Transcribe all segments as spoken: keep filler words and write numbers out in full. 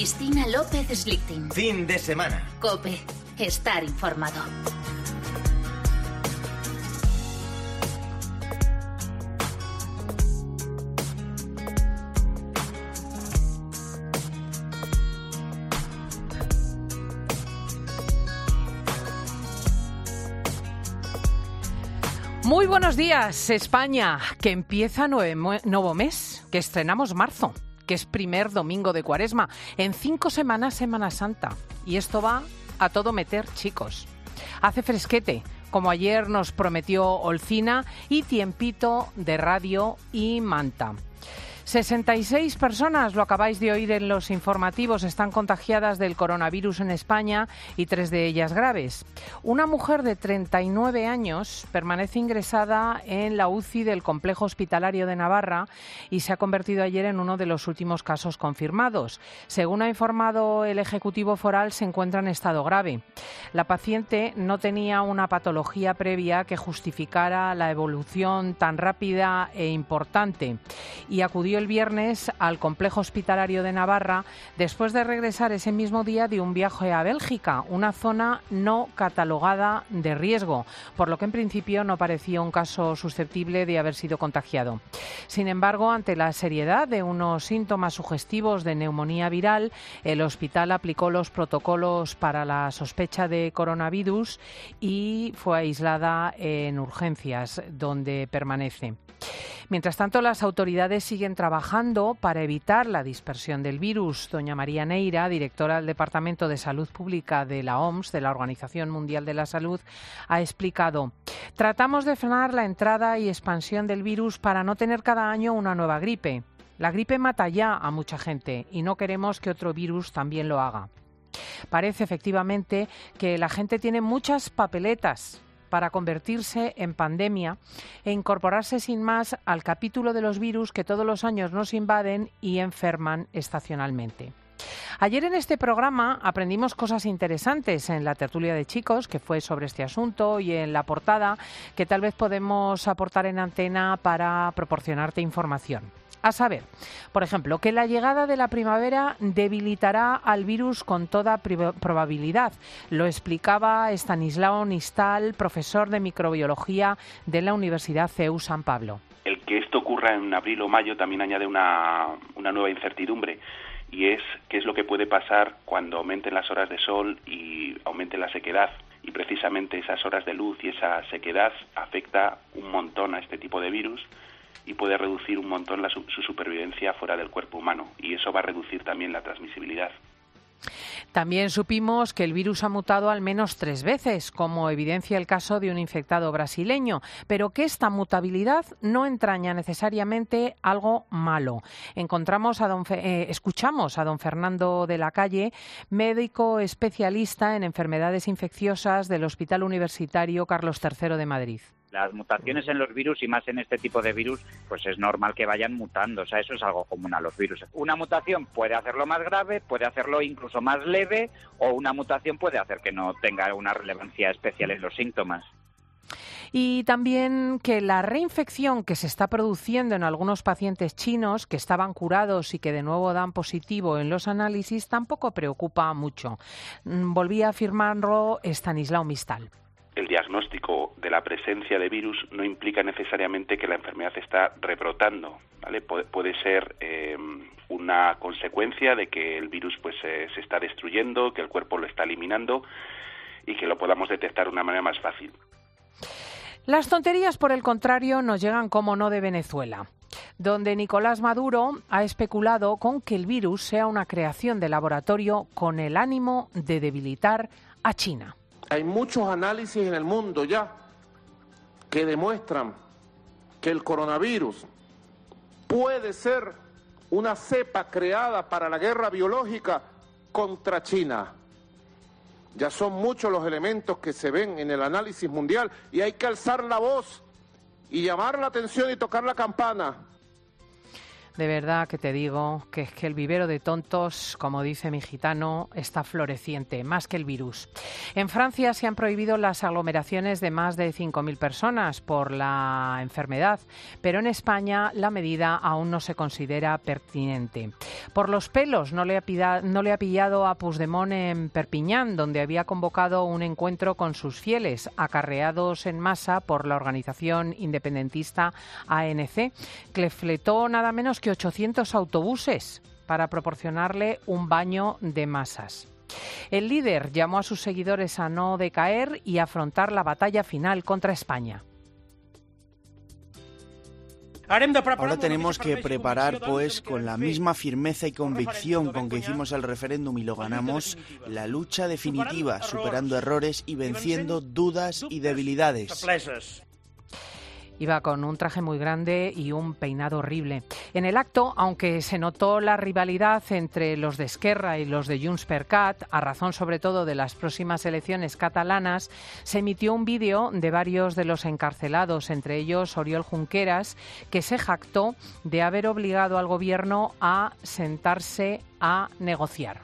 Cristina López Slichting. Fin de semana. COPE. Estar informado. Muy buenos días, España, que empieza nueve, nuevo mes, que estrenamos marzo, que es primer domingo de Cuaresma, en cinco semanas Semana Santa. Y esto va a todo meter, chicos. Hace fresquete, como ayer nos prometió Olcina, y tiempito de radio y manta. sesenta y seis personas, lo acabáis de oír en los informativos, están contagiadas del coronavirus en España y tres de ellas graves. Una mujer de treinta y nueve años permanece ingresada en la U C I del Complejo Hospitalario de Navarra y se ha convertido ayer en uno de los últimos casos confirmados. Según ha informado el Ejecutivo Foral, se encuentra en estado grave. La paciente no tenía una patología previa que justificara la evolución tan rápida e importante y acudió el viernes al Complejo Hospitalario de Navarra después de regresar ese mismo día de un viaje a Bélgica, una zona no catalogada de riesgo, por lo que en principio no parecía un caso susceptible de haber sido contagiado. Sin embargo, ante la seriedad de unos síntomas sugestivos de neumonía viral, el hospital aplicó los protocolos para la sospecha de coronavirus y fue aislada en urgencias, donde permanece. Mientras tanto, las autoridades siguen trabajando para evitar la dispersión del virus. Doña María Neira, directora del Departamento de Salud Pública de la O M S, de la Organización Mundial de la Salud, ha explicado: tratamos de frenar la entrada y expansión del virus para no tener cada año una nueva gripe. La gripe mata ya a mucha gente y no queremos que otro virus también lo haga. Parece efectivamente que la gente tiene muchas papeletas para convertirse en pandemia e incorporarse sin más al capítulo de los virus que todos los años nos invaden y enferman estacionalmente. Ayer en este programa aprendimos cosas interesantes en la tertulia de chicos, que fue sobre este asunto, y en la portada, que tal vez podemos aportar en antena para proporcionarte información. A saber, por ejemplo, que la llegada de la primavera debilitará al virus con toda probabilidad. Lo explicaba Estanislao Nistal, profesor de microbiología de la Universidad C E U San Pablo. El que esto ocurra en abril o mayo también añade una, una nueva incertidumbre, y es qué es lo que puede pasar cuando aumenten las horas de sol y aumente la sequedad. Y precisamente esas horas de luz y esa sequedad afecta un montón a este tipo de virus y puede reducir un montón la, su, su supervivencia fuera del cuerpo humano, y eso va a reducir también la transmisibilidad. También supimos que el virus ha mutado al menos tres veces, como evidencia el caso de un infectado brasileño, pero que esta mutabilidad no entraña necesariamente algo malo. Encontramos a don Fe- eh, escuchamos a don Fernando de la Calle, médico especialista en enfermedades infecciosas del Hospital Universitario Carlos tercero de Madrid. Las mutaciones en los virus, y más en este tipo de virus, pues es normal que vayan mutando. O sea, eso es algo común a los virus. Una mutación puede hacerlo más grave, puede hacerlo incluso más leve, o una mutación puede hacer que no tenga una relevancia especial en los síntomas. Y también que la reinfección que se está produciendo en algunos pacientes chinos que estaban curados y que de nuevo dan positivo en los análisis tampoco preocupa mucho. Volvía a afirmarlo Estanislao Nistal. El diagnóstico de la presencia de virus no implica necesariamente que la enfermedad está rebrotando, ¿vale? Puede, puede ser eh, una consecuencia de que el virus pues eh, se está destruyendo, que el cuerpo lo está eliminando y que lo podamos detectar de una manera más fácil. Las tonterías, por el contrario, nos llegan, como no, de Venezuela, donde Nicolás Maduro ha especulado con que el virus sea una creación de laboratorio con el ánimo de debilitar a China. Hay muchos análisis en el mundo ya que demuestran que el coronavirus puede ser una cepa creada para la guerra biológica contra China. Ya son muchos los elementos que se ven en el análisis mundial y hay que alzar la voz y llamar la atención y tocar la campana. De verdad que te digo que es que el vivero de tontos, como dice mi gitano, está floreciente, más que el virus. En Francia se han prohibido las aglomeraciones de más de cinco mil personas por la enfermedad, pero en España la medida aún no se considera pertinente. Por los pelos no le ha, pida, no le ha pillado a Puigdemont en Perpiñán, donde había convocado un encuentro con sus fieles, acarreados en masa por la organización independentista A N C, que le fletó nada menos que ochocientos autobuses para proporcionarle un baño de masas. El líder llamó a sus seguidores a no decaer y afrontar la batalla final contra España. Ahora tenemos que preparar, pues, con la misma firmeza y convicción con que hicimos el referéndum y lo ganamos, la lucha definitiva, superando errores y venciendo dudas y debilidades. Iba con un traje muy grande y un peinado horrible. En el acto, aunque se notó la rivalidad entre los de Esquerra y los de Junts per Cat, a razón sobre todo de las próximas elecciones catalanas, se emitió un vídeo de varios de los encarcelados, entre ellos Oriol Junqueras, que se jactó de haber obligado al gobierno a sentarse a negociar.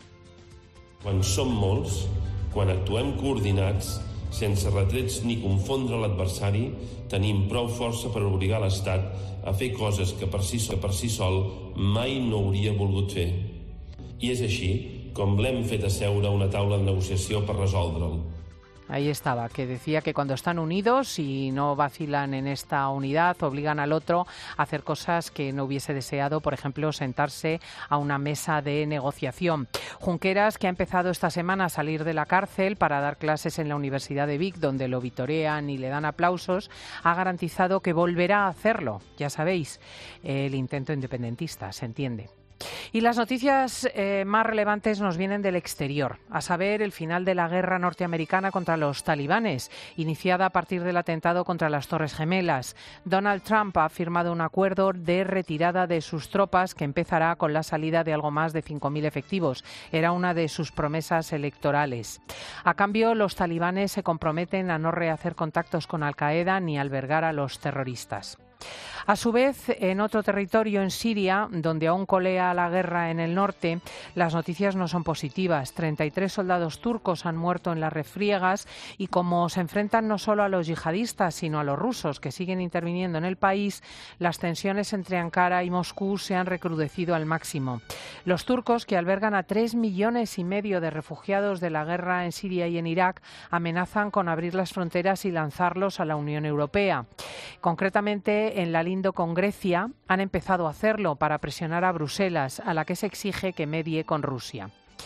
Quan som molts, quan actuem coordinats, sense retrets ni confondre l'adversari, tenim prou força per obligar l'Estat a fer coses que per si, que per si sol mai no hauria volgut fer. I és així com l'hem fet asseure a una taula de negociació per resoldre'l. Ahí estaba, que decía que cuando están unidos y no vacilan en esta unidad, obligan al otro a hacer cosas que no hubiese deseado, por ejemplo, sentarse a una mesa de negociación. Junqueras, que ha empezado esta semana a salir de la cárcel para dar clases en la Universidad de Vic, donde lo vitorean y le dan aplausos, ha garantizado que volverá a hacerlo. Ya sabéis, el intento independentista, se entiende. Y las noticias eh, más relevantes nos vienen del exterior, a saber, el final de la guerra norteamericana contra los talibanes, iniciada a partir del atentado contra las Torres Gemelas. Donald Trump ha firmado un acuerdo de retirada de sus tropas que empezará con la salida de algo más de cinco mil efectivos. Era una de sus promesas electorales. A cambio, los talibanes se comprometen a no rehacer contactos con Al-Qaeda ni albergar a los terroristas. A su vez, en otro territorio, en Siria, donde aún colea la guerra en el norte, las noticias no son positivas. treinta y tres soldados turcos han muerto en las refriegas y como se enfrentan no solo a los yihadistas, sino a los rusos que siguen interviniendo en el país, las tensiones entre Ankara y Moscú se han recrudecido al máximo. Los turcos, que albergan a tres millones y medio de refugiados de la guerra en Siria y en Irak, amenazan con abrir las fronteras y lanzarlos a la Unión Europea. Concretamente, en la Lindo con Grecia han empezado a hacerlo para presionar a Bruselas, a la que se exige que medie con Rusia.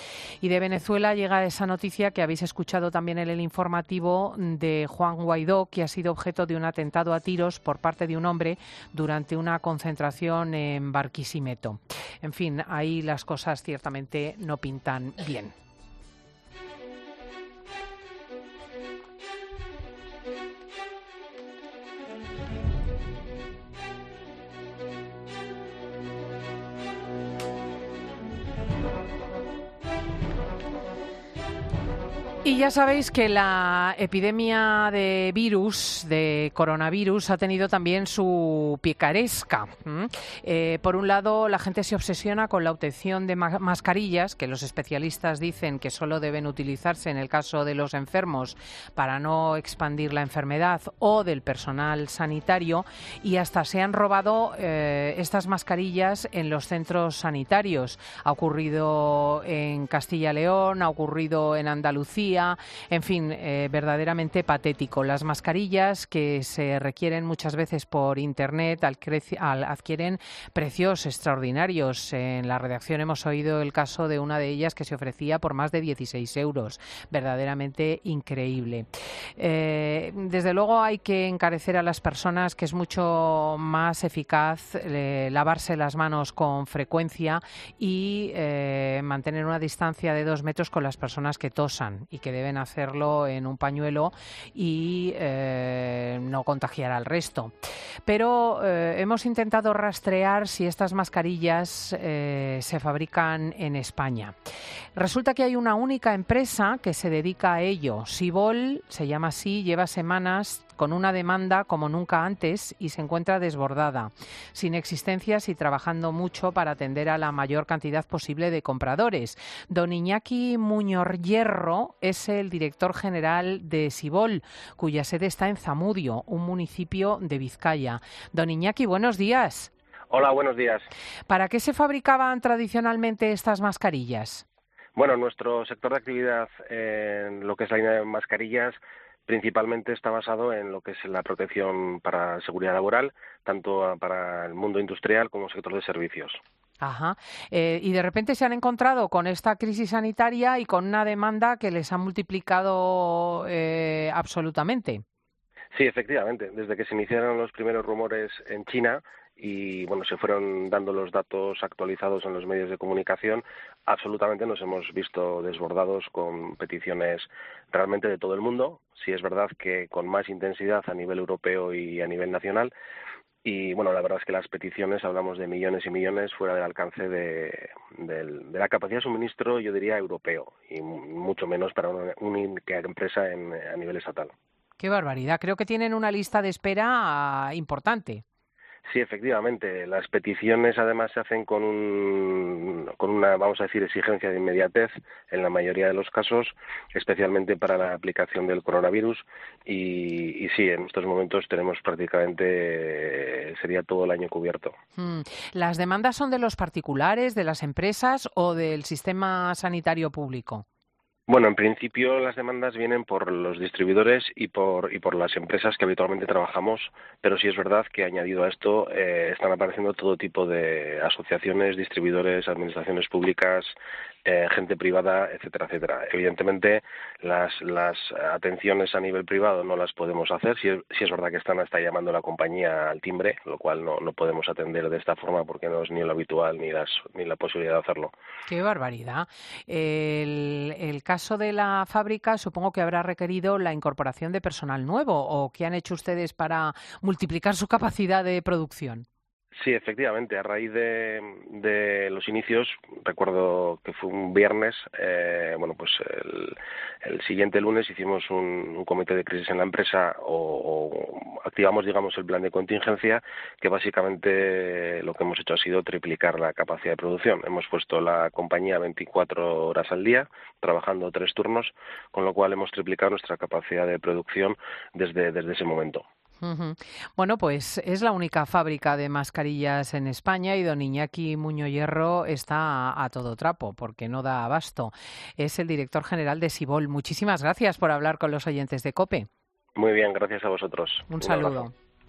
Y de Venezuela llega esa noticia que habéis escuchado también en el informativo de Juan Guaidó, que ha sido objeto de un atentado a tiros por parte de un hombre durante una concentración en Barquisimeto. En fin, ahí las cosas ciertamente no pintan bien. Y ya sabéis que la epidemia de virus, de coronavirus, ha tenido también su picaresca. ¿Mm? Eh, por un lado, la gente se obsesiona con la obtención de ma- mascarillas, que los especialistas dicen que solo deben utilizarse en el caso de los enfermos para no expandir la enfermedad, o del personal sanitario, y hasta se han robado eh, estas mascarillas en los centros sanitarios. Ha ocurrido en Castilla y León, ha ocurrido en Andalucía. En fin, eh, verdaderamente patético. Las mascarillas, que se requieren muchas veces por Internet, al creci- al adquieren precios extraordinarios. En la redacción hemos oído el caso de una de ellas que se ofrecía por más de dieciséis euros. Verdaderamente increíble. Eh, desde luego hay que encarecer a las personas, que es mucho más eficaz eh, lavarse las manos con frecuencia y eh, mantener una distancia de dos metros con las personas que tosan y que deben hacerlo en un pañuelo y eh, no contagiar al resto. Pero eh, hemos intentado rastrear si estas mascarillas eh, se fabrican en España. Resulta que hay una única empresa que se dedica a ello. Sibol, se llama así, lleva semanas con una demanda como nunca antes y se encuentra desbordada, sin existencias y trabajando mucho para atender a la mayor cantidad posible de compradores. Don Iñaki Muñoz Hierro es el director general de Sibol, cuya sede está en Zamudio, un municipio de Vizcaya. Don Iñaki, buenos días. Hola, buenos días. ¿Para qué se fabricaban tradicionalmente estas mascarillas? Bueno, nuestro sector de actividad en lo que es la línea de mascarillas principalmente está basado en lo que es la protección para seguridad laboral, tanto para el mundo industrial como sector de servicios. Ajá. Eh, y de repente se han encontrado con esta crisis sanitaria y con una demanda que les ha multiplicado eh, absolutamente. Sí, efectivamente. Desde que se iniciaron los primeros rumores en China y bueno, se fueron dando los datos actualizados en los medios de comunicación, absolutamente nos hemos visto desbordados con peticiones realmente de todo el mundo. Sí es verdad que con más intensidad a nivel europeo y a nivel nacional. Y bueno, la verdad es que las peticiones, hablamos de millones y millones fuera del alcance de, de, de la capacidad de suministro, yo diría, europeo, y mucho menos para una única empresa en, a nivel estatal. ¡Qué barbaridad! Creo que tienen una lista de espera importante. Sí, efectivamente. Las peticiones además se hacen con, un, con una, vamos a decir, exigencia de inmediatez en la mayoría de los casos, especialmente para la aplicación del coronavirus. Y, y sí, en estos momentos tenemos prácticamente, sería todo el año cubierto. Hmm. ¿Las demandas son de los particulares, de las empresas o del sistema sanitario público? Bueno, en principio las demandas vienen por los distribuidores y por y por las empresas que habitualmente trabajamos, pero sí es verdad que añadido a esto eh, están apareciendo todo tipo de asociaciones, distribuidores, administraciones públicas, eh, gente privada, etcétera, etcétera. Evidentemente las las atenciones a nivel privado no las podemos hacer, sí es, sí es verdad que están hasta llamando la compañía al timbre, lo cual no, no podemos atender de esta forma porque no es ni lo habitual ni las ni la posibilidad de hacerlo. ¡Qué barbaridad! El, el caso de la fábrica supongo que habrá requerido la incorporación de personal nuevo, ¿o qué han hecho ustedes para multiplicar su capacidad de producción? Sí, efectivamente. A raíz de, de los inicios, recuerdo que fue un viernes, eh, bueno, pues el, el siguiente lunes hicimos un, un comité de crisis en la empresa o, o activamos, digamos, el plan de contingencia, que básicamente lo que hemos hecho ha sido triplicar la capacidad de producción. Hemos puesto la compañía veinticuatro horas al día, trabajando tres turnos, con lo cual hemos triplicado nuestra capacidad de producción desde, desde ese momento. Uh-huh. Bueno, pues es la única fábrica de mascarillas en España y don Iñaki Muñoz Hierro está a, a todo trapo porque no da abasto. Es el director general de Sibol. Muchísimas gracias por hablar con los oyentes de COPE. Muy bien, gracias a vosotros. Un, Un saludo.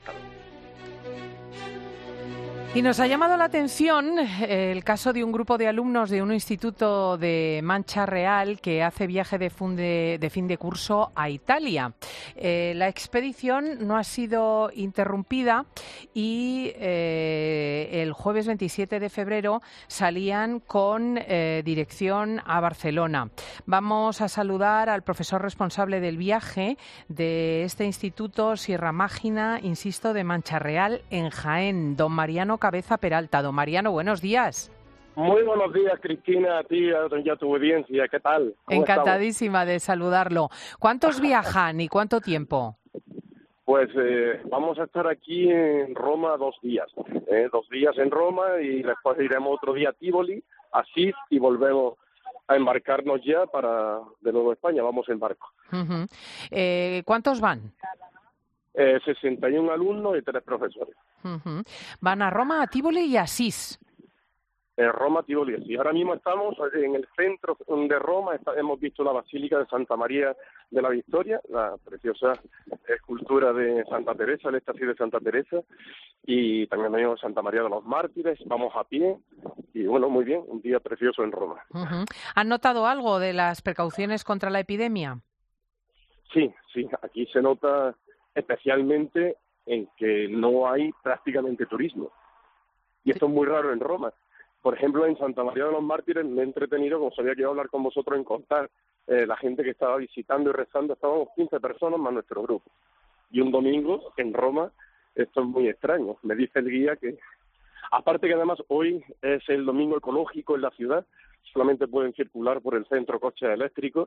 Y nos ha llamado la atención el caso de un grupo de alumnos de un instituto de Mancha Real que hace viaje de, funde, de fin de curso a Italia. Eh, la expedición no ha sido interrumpida y eh, el jueves veintisiete de febrero salían con eh, dirección a Barcelona. Vamos a saludar al profesor responsable del viaje de este instituto Sierra Mágina, insisto, de Mancha Real en Jaén, don Mariano Cabeza Peralta. Don Mariano, buenos días. Muy buenos días, Cristina, a ti y a tu audiencia. ¿Qué tal? Encantadísima estamos? de saludarlo. ¿Cuántos viajan y cuánto tiempo? Pues eh, vamos a estar aquí en Roma dos días. Eh, dos días en Roma y después iremos otro día a Tivoli, a Sis y volvemos a embarcarnos ya para de nuevo a España. Vamos en barco. Uh-huh. eh, ¿Cuántos van? Eh, sesenta y un alumnos y tres profesores. Uh-huh. Van a Roma, a Tivoli y a Asís. En Roma, Tivoli. Y ahora mismo estamos en el centro de Roma. Está, hemos visto la Basílica de Santa María de la Victoria, la preciosa escultura de Santa Teresa, el éxtasis de Santa Teresa, y también tenemos Santa María de los Mártires. Vamos a pie y bueno, muy bien, un día precioso en Roma. Uh-huh. ¿Han notado algo de las precauciones contra la epidemia? Sí, sí. Aquí se nota especialmente en que no hay prácticamente turismo. Y esto es muy raro en Roma. Por ejemplo, en Santa María de los Mártires me he entretenido, como sabía que iba a hablar con vosotros, en contar eh, la gente que estaba visitando y rezando. Estábamos quince personas más nuestro grupo. Y un domingo en Roma, esto es muy extraño. Me dice el guía que, aparte que además hoy es el domingo ecológico en la ciudad, solamente pueden circular por el centro coches eléctricos,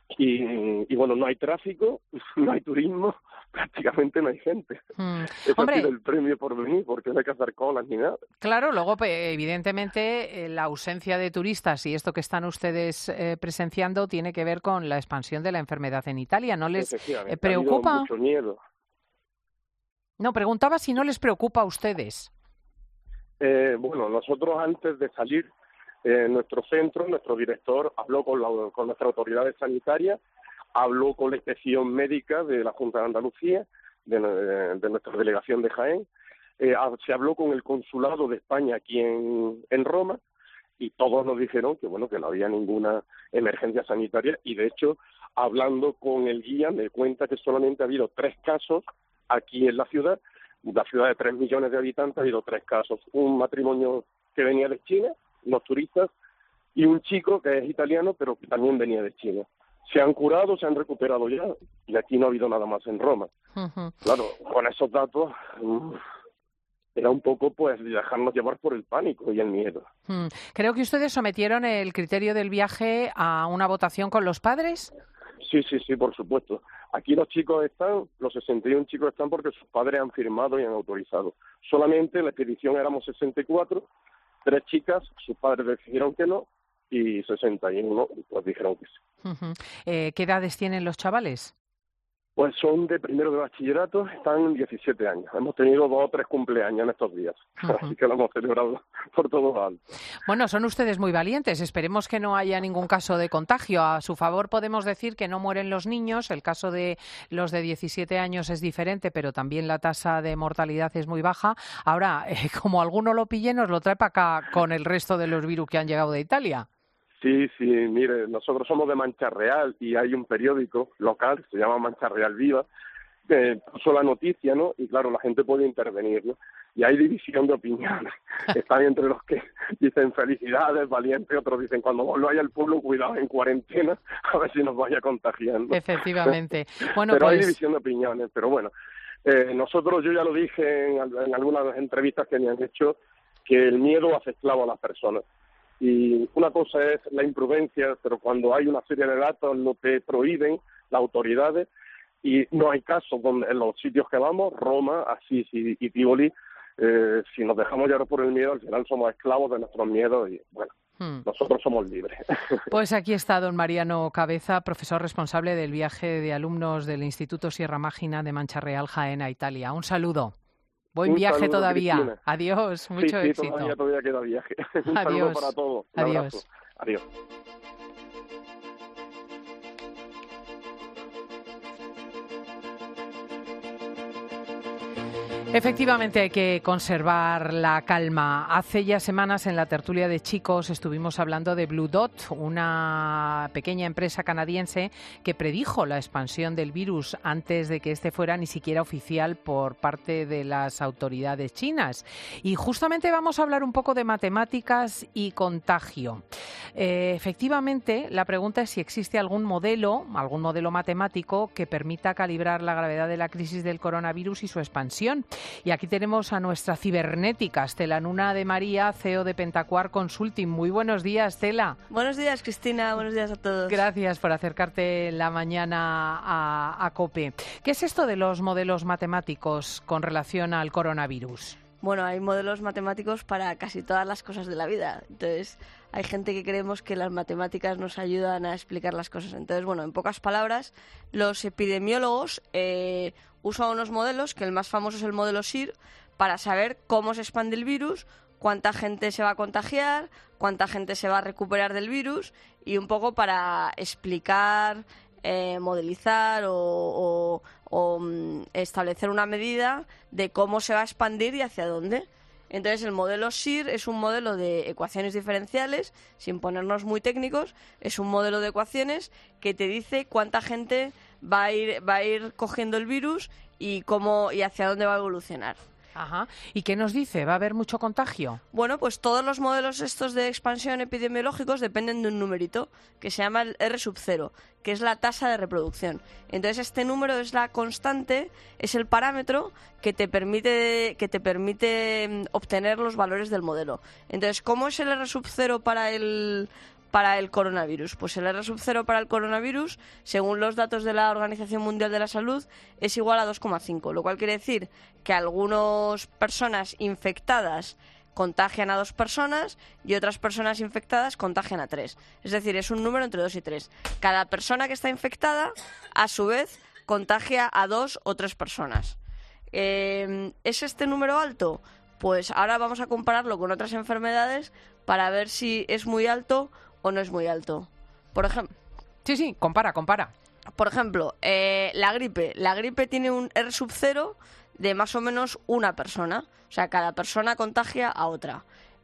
Y, y bueno, no hay tráfico, no hay turismo, prácticamente no hay gente. Mm. Ese Hombre, ha sido el premio por venir, porque no hay que hacer colas ni nada. claro, luego pe- evidentemente eh, la ausencia de turistas y esto que están ustedes eh, presenciando tiene que ver con la expansión de la enfermedad en Italia. ¿No les eh, Efectivamente, ha preocupa? habido mucho miedo. No, preguntaba si no les preocupa a ustedes. Eh, bueno, nosotros antes de salir, eh, nuestro centro, nuestro director habló con, la, con nuestras autoridades sanitarias, habló con la inspección médica de la Junta de Andalucía, de, de nuestra delegación de Jaén, eh, se habló con el consulado de España aquí en, en Roma, y todos nos dijeron que bueno, que no había ninguna emergencia sanitaria, y de hecho, hablando con el guía, me cuenta que solamente ha habido tres casos aquí en la ciudad, la ciudad de tres millones de habitantes, ha habido tres casos, un matrimonio que venía de China, los turistas, y un chico que es italiano, pero que también venía de China. Se han curado, se han recuperado ya, y aquí no ha habido nada más en Roma. Uh-huh. Claro, con esos datos, uff, era un poco, pues, dejarnos llevar por el pánico y el miedo. Mm. Creo que ustedes sometieron el criterio del viaje a una votación con los padres. Sí, sí, sí, por supuesto. Aquí los chicos están, los sesenta y uno chicos están porque sus padres han firmado y han autorizado. Solamente en la expedición éramos sesenta y cuatro, tres chicas, sus padres decidieron que no, y sesenta y uno pues dijeron que sí. Uh-huh. Eh, ¿Qué edades tienen los chavales? Pues son de primero de bachillerato, están en diecisiete años. Hemos tenido dos o tres cumpleaños en estos días, uh-huh. Así que lo hemos celebrado por todo lo alto. Bueno, son ustedes muy valientes. Esperemos que no haya ningún caso de contagio. A su favor podemos decir que no mueren los niños. El caso de los de diecisiete años es diferente, pero también la tasa de mortalidad es muy baja. Ahora, eh, como alguno lo pille, nos lo trae para acá con el resto de los virus que han llegado de Italia. Sí, sí, mire, nosotros somos de Mancha Real y hay un periódico local, se llama Mancha Real Viva, que puso la noticia, ¿no? Y claro, la gente puede intervenir, ¿no? Y hay división de opiniones. Están entre los que dicen felicidades, valientes, otros dicen cuando volváis al pueblo, cuidado en cuarentena, a ver si nos vaya contagiando. Efectivamente. Bueno, pero pues... hay división de opiniones, pero bueno, eh, nosotros, yo ya lo dije en, en algunas entrevistas que me han hecho, que el miedo hace esclavo a las personas. Y una cosa es la imprudencia, pero cuando hay una serie de datos no te prohíben las autoridades, y no hay casos donde en los sitios que vamos, Roma, Assisi y Tivoli, eh, si nos dejamos llevar por el miedo, al final somos esclavos de nuestros miedos y bueno, hmm. nosotros somos libres. Pues aquí está don Mariano Cabeza, profesor responsable del viaje de alumnos del Instituto Sierra Mágina de Mancha Real, Jaén, a Italia. Un saludo. Buen un viaje saludo, todavía. Cristina. Adiós, mucho sí, sí, éxito. Todavía, todavía queda viaje. Un Adiós. saludo para todos. Un Adiós. abrazo. Adiós. Efectivamente hay que conservar la calma. Hace ya semanas en la tertulia de chicos estuvimos hablando de Blue Dot, una pequeña empresa canadiense que predijo la expansión del virus antes de que este fuera ni siquiera oficial por parte de las autoridades chinas. Y justamente vamos a hablar un poco de matemáticas y contagio. Eh, efectivamente, la pregunta es si existe algún modelo, algún modelo matemático que permita calibrar la gravedad de la crisis del coronavirus y su expansión. Y aquí tenemos a nuestra cibernética, Estela Nuna de María, C E O de Pentacuar Consulting. Muy buenos días, Estela. Buenos días, Cristina. Buenos días a todos. Gracias por acercarte la mañana a, a COPE. ¿Qué es esto de los modelos matemáticos con relación al coronavirus? Bueno, hay modelos matemáticos para casi todas las cosas de la vida. Entonces, hay gente que creemos que las matemáticas nos ayudan a explicar las cosas. Entonces, bueno, en pocas palabras, los epidemiólogos eh, usan unos modelos, que el más famoso es el modelo S I R, para saber cómo se expande el virus, cuánta gente se va a contagiar, cuánta gente se va a recuperar del virus, y un poco para explicar, eh, modelizar o, o, o um, establecer una medida de cómo se va a expandir y hacia dónde. Entonces, el modelo S I R es un modelo de ecuaciones diferenciales, sin ponernos muy técnicos, es un modelo de ecuaciones que te dice cuánta gente va a ir, va a ir cogiendo el virus y cómo y hacia dónde va a evolucionar. Ajá. ¿Y qué nos dice? ¿Va a haber mucho contagio? Bueno, pues todos los modelos estos de expansión epidemiológicos dependen de un numerito que se llama el R sub cero, que es la tasa de reproducción. Entonces, este número es la constante, es el parámetro que te permite que te permite obtener los valores del modelo. Entonces, ¿cómo es el R sub cero para el para el coronavirus? Pues el R sub cero para el coronavirus, según los datos de la Organización Mundial de la Salud, es igual a dos coma cinco, lo cual quiere decir que algunas personas infectadas contagian a dos personas y otras personas infectadas contagian a tres. Es decir, es un número entre dos y tres. Cada persona que está infectada, a su vez, contagia a dos o tres personas. Eh, ¿Es este número alto? Pues ahora vamos a compararlo con otras enfermedades para ver si es muy alto o no es muy alto. Por ejemplo... Sí, sí, compara, compara. Por ejemplo, eh, la gripe. La gripe tiene un R sub cero de más o menos una persona. O sea, cada persona contagia a otra.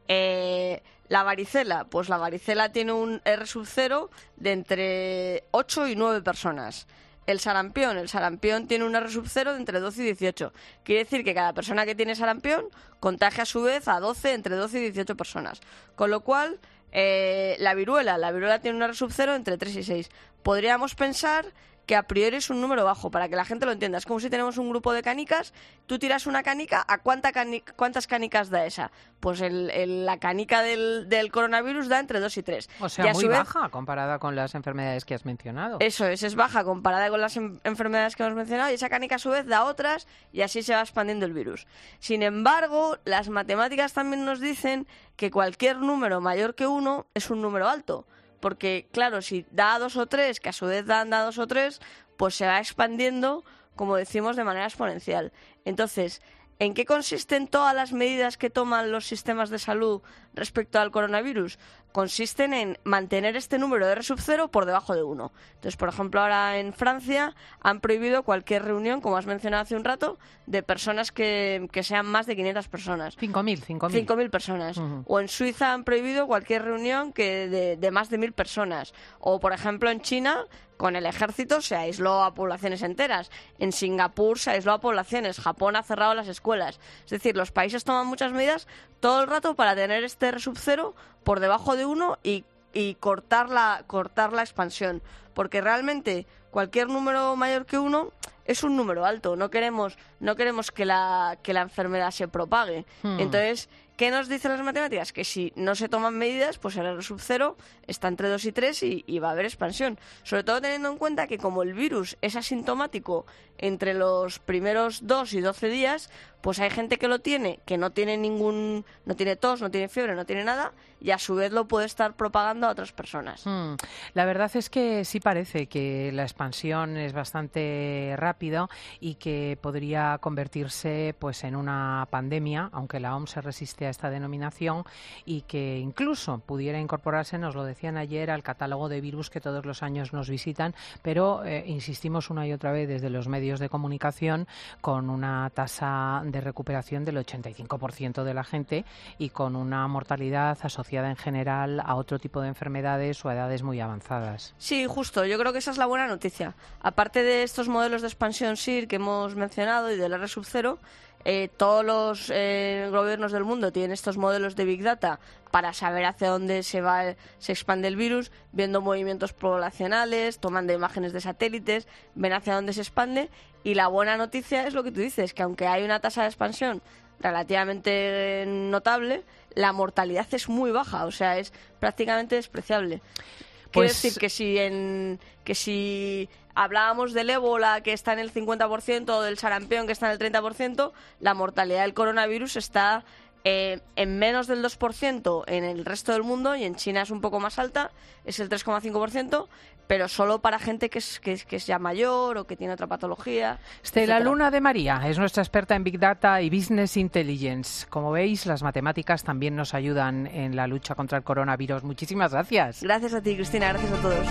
Eh, la varicela, pues la varicela tiene un R sub cero de entre ocho y nueve personas. El sarampión, el sarampión tiene un R sub cero de entre doce y dieciocho. Quiere decir que cada persona que tiene sarampión contagia a su vez a doce, entre doce y dieciocho personas. Con lo cual, eh, la viruela, la viruela tiene un R sub cero entre tres y seis. Podríamos pensar que a priori es un número bajo, para que la gente lo entienda. Es como si tenemos un grupo de canicas, tú tiras una canica, ¿a cuánta cani- cuántas canicas da esa? Pues el, el, la canica del, del coronavirus da entre dos y tres. O sea, y a muy su vez, baja comparada con las enfermedades que has mencionado. Eso es, es baja comparada con las en- enfermedades que hemos mencionado, y esa canica a su vez da otras, y así se va expandiendo el virus. Sin embargo, las matemáticas también nos dicen que cualquier número mayor que uno es un número alto. Porque, claro, si da dos o tres, que a su vez dan da dos o tres, pues se va expandiendo, como decimos, de manera exponencial. Entonces, ¿en qué consisten todas las medidas que toman los sistemas de salud respecto al coronavirus? Consisten en mantener este número de R sub cero por debajo de uno. Entonces, por ejemplo, ahora en Francia han prohibido cualquier reunión, como has mencionado hace un rato, de personas que, que sean más de quinientas personas. cinco mil, cinco mil. cinco mil personas. Uh-huh. O en Suiza han prohibido cualquier reunión que de, de más de mil personas. O, por ejemplo, en China, con el ejército se aisló a poblaciones enteras. En Singapur se aisló a poblaciones. Japón ha cerrado las escuelas. Es decir, los países toman muchas medidas todo el rato para tener este R sub cero por debajo de uno y, y cortar la, cortar la expansión. Porque realmente cualquier número mayor que uno es un número alto. No queremos, no queremos que la, que la enfermedad se propague. Hmm. Entonces, ¿qué nos dicen las matemáticas? Que si no se toman medidas, pues el R sub cero está entre dos y tres y, y va a haber expansión. Sobre todo teniendo en cuenta que como el virus es asintomático entre los primeros dos y doce días, pues hay gente que lo tiene, que no tiene ningún, no tiene tos, no tiene fiebre, no tiene nada, y a su vez lo puede estar propagando a otras personas. Hmm. La verdad es que sí parece que la expansión es bastante rápida y que podría convertirse pues en una pandemia, aunque la O M S se resiste a esta denominación, y que incluso pudiera incorporarse, nos lo decían ayer, al catálogo de virus que todos los años nos visitan, pero eh, insistimos una y otra vez desde los medios de comunicación con una tasa de recuperación del ochenta y cinco por ciento de la gente y con una mortalidad asociada en general a otro tipo de enfermedades o a edades muy avanzadas. Sí, justo. Yo creo que esa es la buena noticia. Aparte de estos modelos de expansión S I R que hemos mencionado y del R sub cero, eh, todos los eh, gobiernos del mundo tienen estos modelos de Big Data para saber hacia dónde se va, se expande el virus, viendo movimientos poblacionales, tomando imágenes de satélites, ven hacia dónde se expande. Y la buena noticia es lo que tú dices, que aunque hay una tasa de expansión relativamente notable, la mortalidad es muy baja, o sea, es prácticamente despreciable. Quiere Pues... decir que si en que si hablábamos del ébola, que está en el cincuenta por ciento, o del sarampión, que está en el treinta por ciento, la mortalidad del coronavirus está eh, en menos del dos por ciento en el resto del mundo, y en China es un poco más alta, es el tres coma cinco por ciento, pero solo para gente que es, que, que es ya mayor o que tiene otra patología. Estela etcétera. Luna de María es nuestra experta en Big Data y Business Intelligence. Como veis, las matemáticas también nos ayudan en la lucha contra el coronavirus. Muchísimas gracias. Gracias a ti, Cristina. Gracias a todos.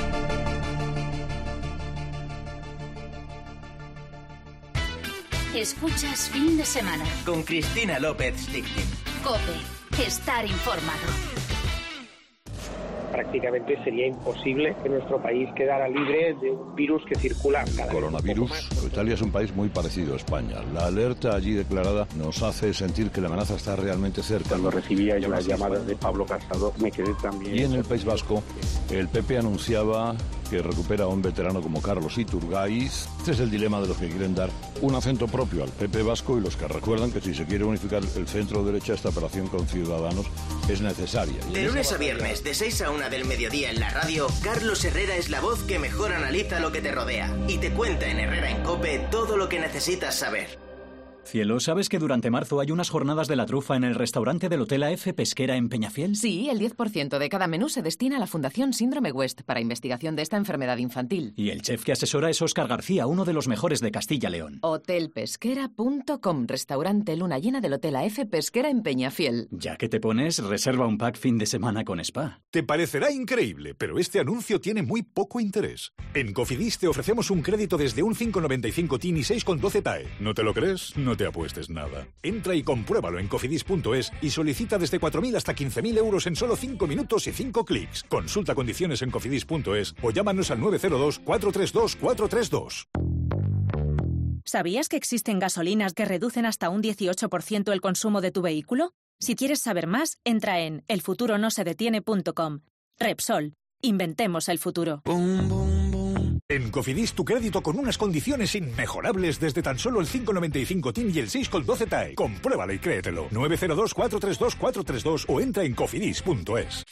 Escuchas Fin de Semana con Cristina López Slichting. COPE. Estar informado. Prácticamente sería imposible que nuestro país quedara libre de un virus que circula cada coronavirus. vez un poco más. Italia es un país muy parecido a España. La alerta allí declarada nos hace sentir que la amenaza está realmente cerca. Cuando recibía yo las llamadas de Pablo Casado, me quedé también... Y en el País Vasco, el P P anunciaba que recupera a un veterano como Carlos Iturgaiz. Este es el dilema de los que quieren dar un acento propio al P P vasco y los que recuerdan que si se quiere unificar el centro-derecha, esta operación con Ciudadanos es necesaria. De lunes a viernes, de seis a una del mediodía en la radio, Carlos Herrera es la voz que mejor analiza lo que te rodea y te cuenta en Herrera en COPE todo lo que necesitas saber. Cielo, ¿sabes que durante marzo hay unas jornadas de la trufa en el restaurante del Hotel A F Pesquera en Peñafiel? Sí, el diez por ciento de cada menú se destina a la Fundación Síndrome West para investigación de esta enfermedad infantil. Y el chef que asesora es Óscar García, uno de los mejores de Castilla-León. hotel pesquera punto com, restaurante luna llena del Hotel A F Pesquera en Peñafiel. Ya que te pones, reserva un pack fin de semana con spa. Te parecerá increíble, pero este anuncio tiene muy poco interés. En Cofidis te ofrecemos un crédito desde un cinco coma noventa y cinco T I N y seis coma doce T A E. ¿No te lo crees? No te apuestes nada. Entra y compruébalo en cofidis punto es y solicita desde cuatro mil hasta quince mil euros en solo cinco minutos y cinco clics. Consulta condiciones en cofidis punto es o llámanos al nueve cero dos, cuatro tres dos, cuatro tres dos. ¿Sabías que existen gasolinas que reducen hasta un dieciocho por ciento el consumo de tu vehículo? Si quieres saber más, entra en el futuro no se detiene punto com. Repsol. Inventemos el futuro. En Cofidis tu crédito con unas condiciones inmejorables desde tan solo el cinco coma noventa y cinco T I N y el seis coma doce T A E. Compruébalo y créetelo. nueve cero dos, cuatro tres dos, cuatro tres dos o entra en cofidis punto es.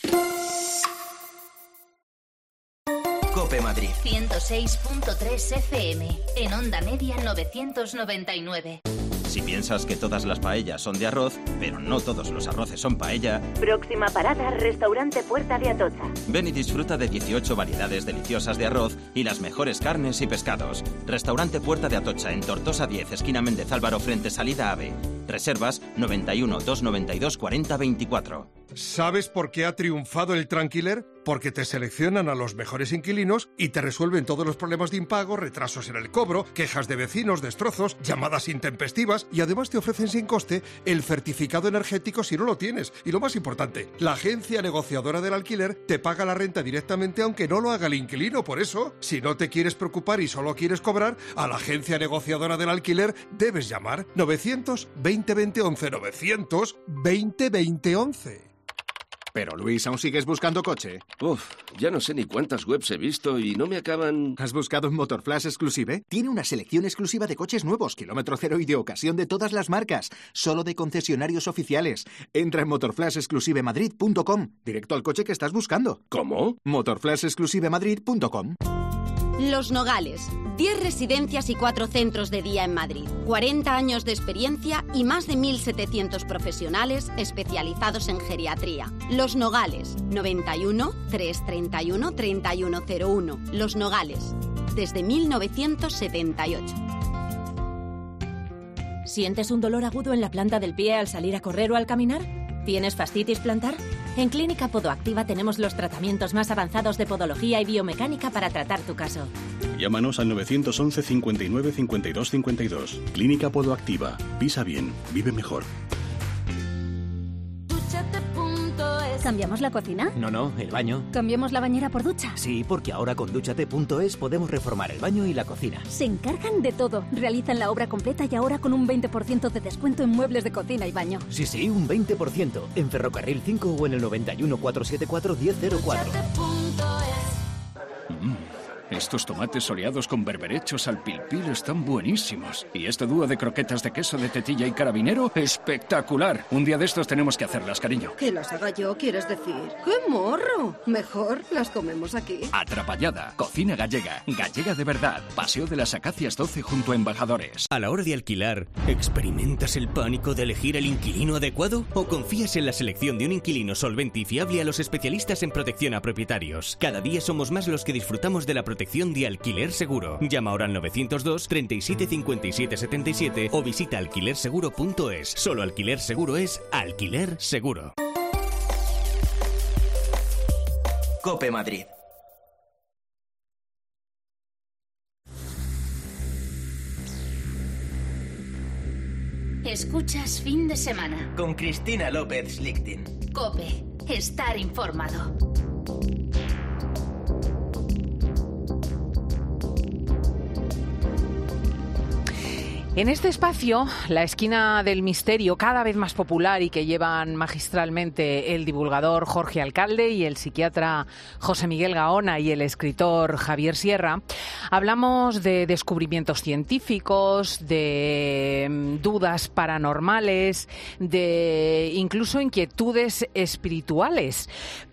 COPE Madrid. ciento seis punto tres F M. En onda media novecientos noventa y nueve. Si piensas que todas las paellas son de arroz, pero no todos los arroces son paella... Próxima parada, Restaurante Puerta de Atocha. Ven y disfruta de dieciocho variedades deliciosas de arroz y las mejores carnes y pescados. Restaurante Puerta de Atocha, en Tortosa diez, esquina Méndez Álvaro, frente salida AVE. Reservas noventa y uno, doscientos noventa y dos, cuarenta veinticuatro. ¿Sabes por qué ha triunfado el Tranquiler? Porque te seleccionan a los mejores inquilinos y te resuelven todos los problemas de impago, retrasos en el cobro, quejas de vecinos, destrozos, llamadas intempestivas y además te ofrecen sin coste el certificado energético si no lo tienes. Y lo más importante, la agencia negociadora del alquiler te paga la renta directamente aunque no lo haga el inquilino. Por eso, si no te quieres preocupar y solo quieres cobrar, a la agencia negociadora del alquiler debes llamar novecientos veinte veinte once, novecientos veinte veinte once. Pero Luis, ¿aún sigues buscando coche? Uf, ya no sé ni cuántas webs he visto y no me acaban... ¿Has buscado en Motorflash Exclusive? Tiene una selección exclusiva de coches nuevos, kilómetro cero y de ocasión de todas las marcas, solo de concesionarios oficiales. Entra en motorflash exclusive madrid punto com, directo al coche que estás buscando. ¿Cómo? motorflash exclusive madrid punto com. Los Nogales, diez residencias y cuatro centros de día en Madrid, cuarenta años de experiencia y más de mil setecientos profesionales especializados en geriatría. Los Nogales, noventa y uno, trescientos treinta y uno, treinta y uno cero uno. Los Nogales, desde mil novecientos setenta y ocho. ¿Sientes un dolor agudo en la planta del pie al salir a correr o al caminar? ¿Tienes fascitis plantar? En Clínica Podoactiva tenemos los tratamientos más avanzados de podología y biomecánica para tratar tu caso. Llámanos al nueve once, cincuenta y nueve, cincuenta y dos, cincuenta y dos. Clínica Podoactiva. Pisa bien, vive mejor. ¿Cambiamos la cocina? No, no, el baño. ¿Cambiamos la bañera por ducha? Sí, porque ahora con Dúchate punto es podemos reformar el baño y la cocina. Se encargan de todo. Realizan la obra completa y ahora con un veinte por ciento de descuento en muebles de cocina y baño. Sí, sí, un veinte por ciento. En Ferrocarril cinco o en el noventa y uno, cuatrocientos setenta y cuatro, diez cero cuatro. Mm, estos tomates soleados con berberechos al pil pil están buenísimos. Y este dúo de croquetas de queso de tetilla y carabinero, espectacular. Un día de estos tenemos que hacerlas, cariño. ¿Que las haga yo, quieres decir? ¡Qué morro! Mejor las comemos aquí. Atrapallada, cocina gallega, gallega de verdad. Paseo de las Acacias doce junto a Embajadores. A la hora de alquilar, ¿experimentas el pánico de elegir el inquilino adecuado? ¿O confías en la selección de un inquilino solvente y fiable a los especialistas en protección a propietarios? Cada día somos más los que disfrutamos de la protección de Alquiler Seguro. Llama ahora al novecientos dos, treinta y siete, cincuenta y siete, setenta y siete o visita alquiler seguro punto es. Solo Alquiler Seguro es Alquiler Seguro. COPE Madrid. Escuchas Fin de Semana. Con Cristina López Slichting. COPE. Estar informado. En este espacio, la esquina del misterio, cada vez más popular y que llevan magistralmente el divulgador Jorge Alcalde y el psiquiatra José Miguel Gaona y el escritor Javier Sierra, hablamos de descubrimientos científicos, de dudas paranormales, de incluso inquietudes espirituales.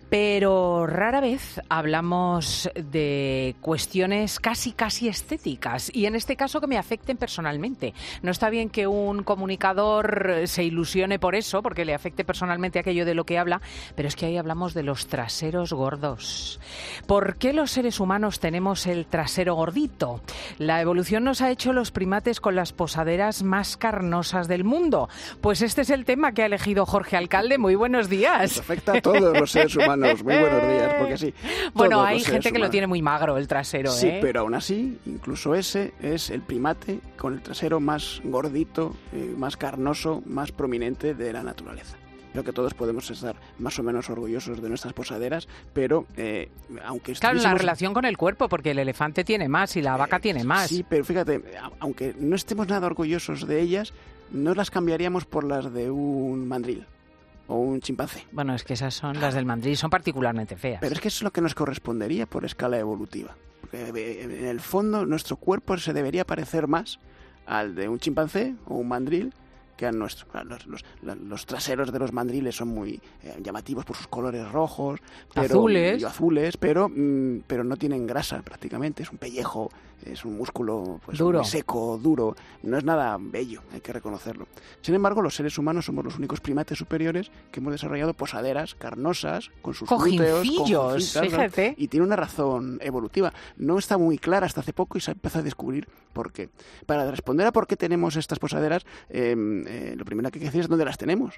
Pero rara vez hablamos de cuestiones casi, casi estéticas y en este caso que me afecten personalmente. No está bien que un comunicador se ilusione por eso, porque le afecte personalmente aquello de lo que habla, pero es que ahí hablamos de los traseros gordos. ¿Por qué los seres humanos tenemos el trasero gordito? La evolución nos ha hecho los primates con las posaderas más carnosas del mundo. Pues este es el tema que ha elegido Jorge Alcalde. Muy buenos días. Nos afecta a todos los seres humanos. Muy buenos días, porque sí. Bueno, hay gente que lo tiene muy magro el trasero, sí, ¿eh? Pero aún así, incluso ese es el primate con el trasero más gordito, eh, más carnoso, más prominente de la naturaleza. Creo que todos podemos estar más o menos orgullosos de nuestras posaderas, pero eh, aunque Claro, la relación con el cuerpo, porque el elefante tiene más y la vaca tiene más. Sí, pero fíjate, aunque no estemos nada orgullosos de ellas, no las cambiaríamos por las de un mandril o un chimpancé. Bueno, es que esas son las del mandril, son particularmente feas. Pero es que eso es lo que nos correspondería por escala evolutiva. Porque en el fondo nuestro cuerpo se debería parecer más al de un chimpancé o un mandril que a nuestro. Los, los, los traseros de los mandriles son muy eh, llamativos por sus colores rojos, pero, azules, y azules pero, mm, pero no tienen grasa prácticamente. Es un pellejo, es un músculo pues, duro. muy seco, duro. No es nada bello, hay que reconocerlo. Sin embargo, los seres humanos somos los únicos primates superiores que hemos desarrollado posaderas carnosas con sus glúteos, fíjate. Y tiene una razón evolutiva. No está muy clara hasta hace poco y se empezó a descubrir por qué. Para responder a por qué tenemos estas posaderas, eh, eh, lo primero que hay que decir es dónde las tenemos.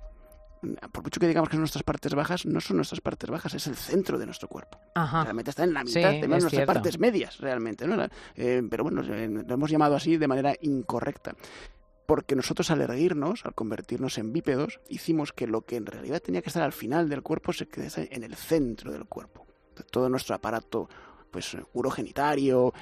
Por mucho que digamos que son nuestras partes bajas, no son nuestras partes bajas, es el centro de nuestro cuerpo. Ajá. Realmente está en la mitad Sí, de nuestras cierto. partes medias, realmente, ¿no? Eh, pero bueno, eh, lo hemos llamado así de manera incorrecta. Porque nosotros al erguirnos, al convertirnos en bípedos, hicimos que lo que en realidad tenía que estar al final del cuerpo se quedase en el centro del cuerpo. Todo nuestro aparato pues urogenitario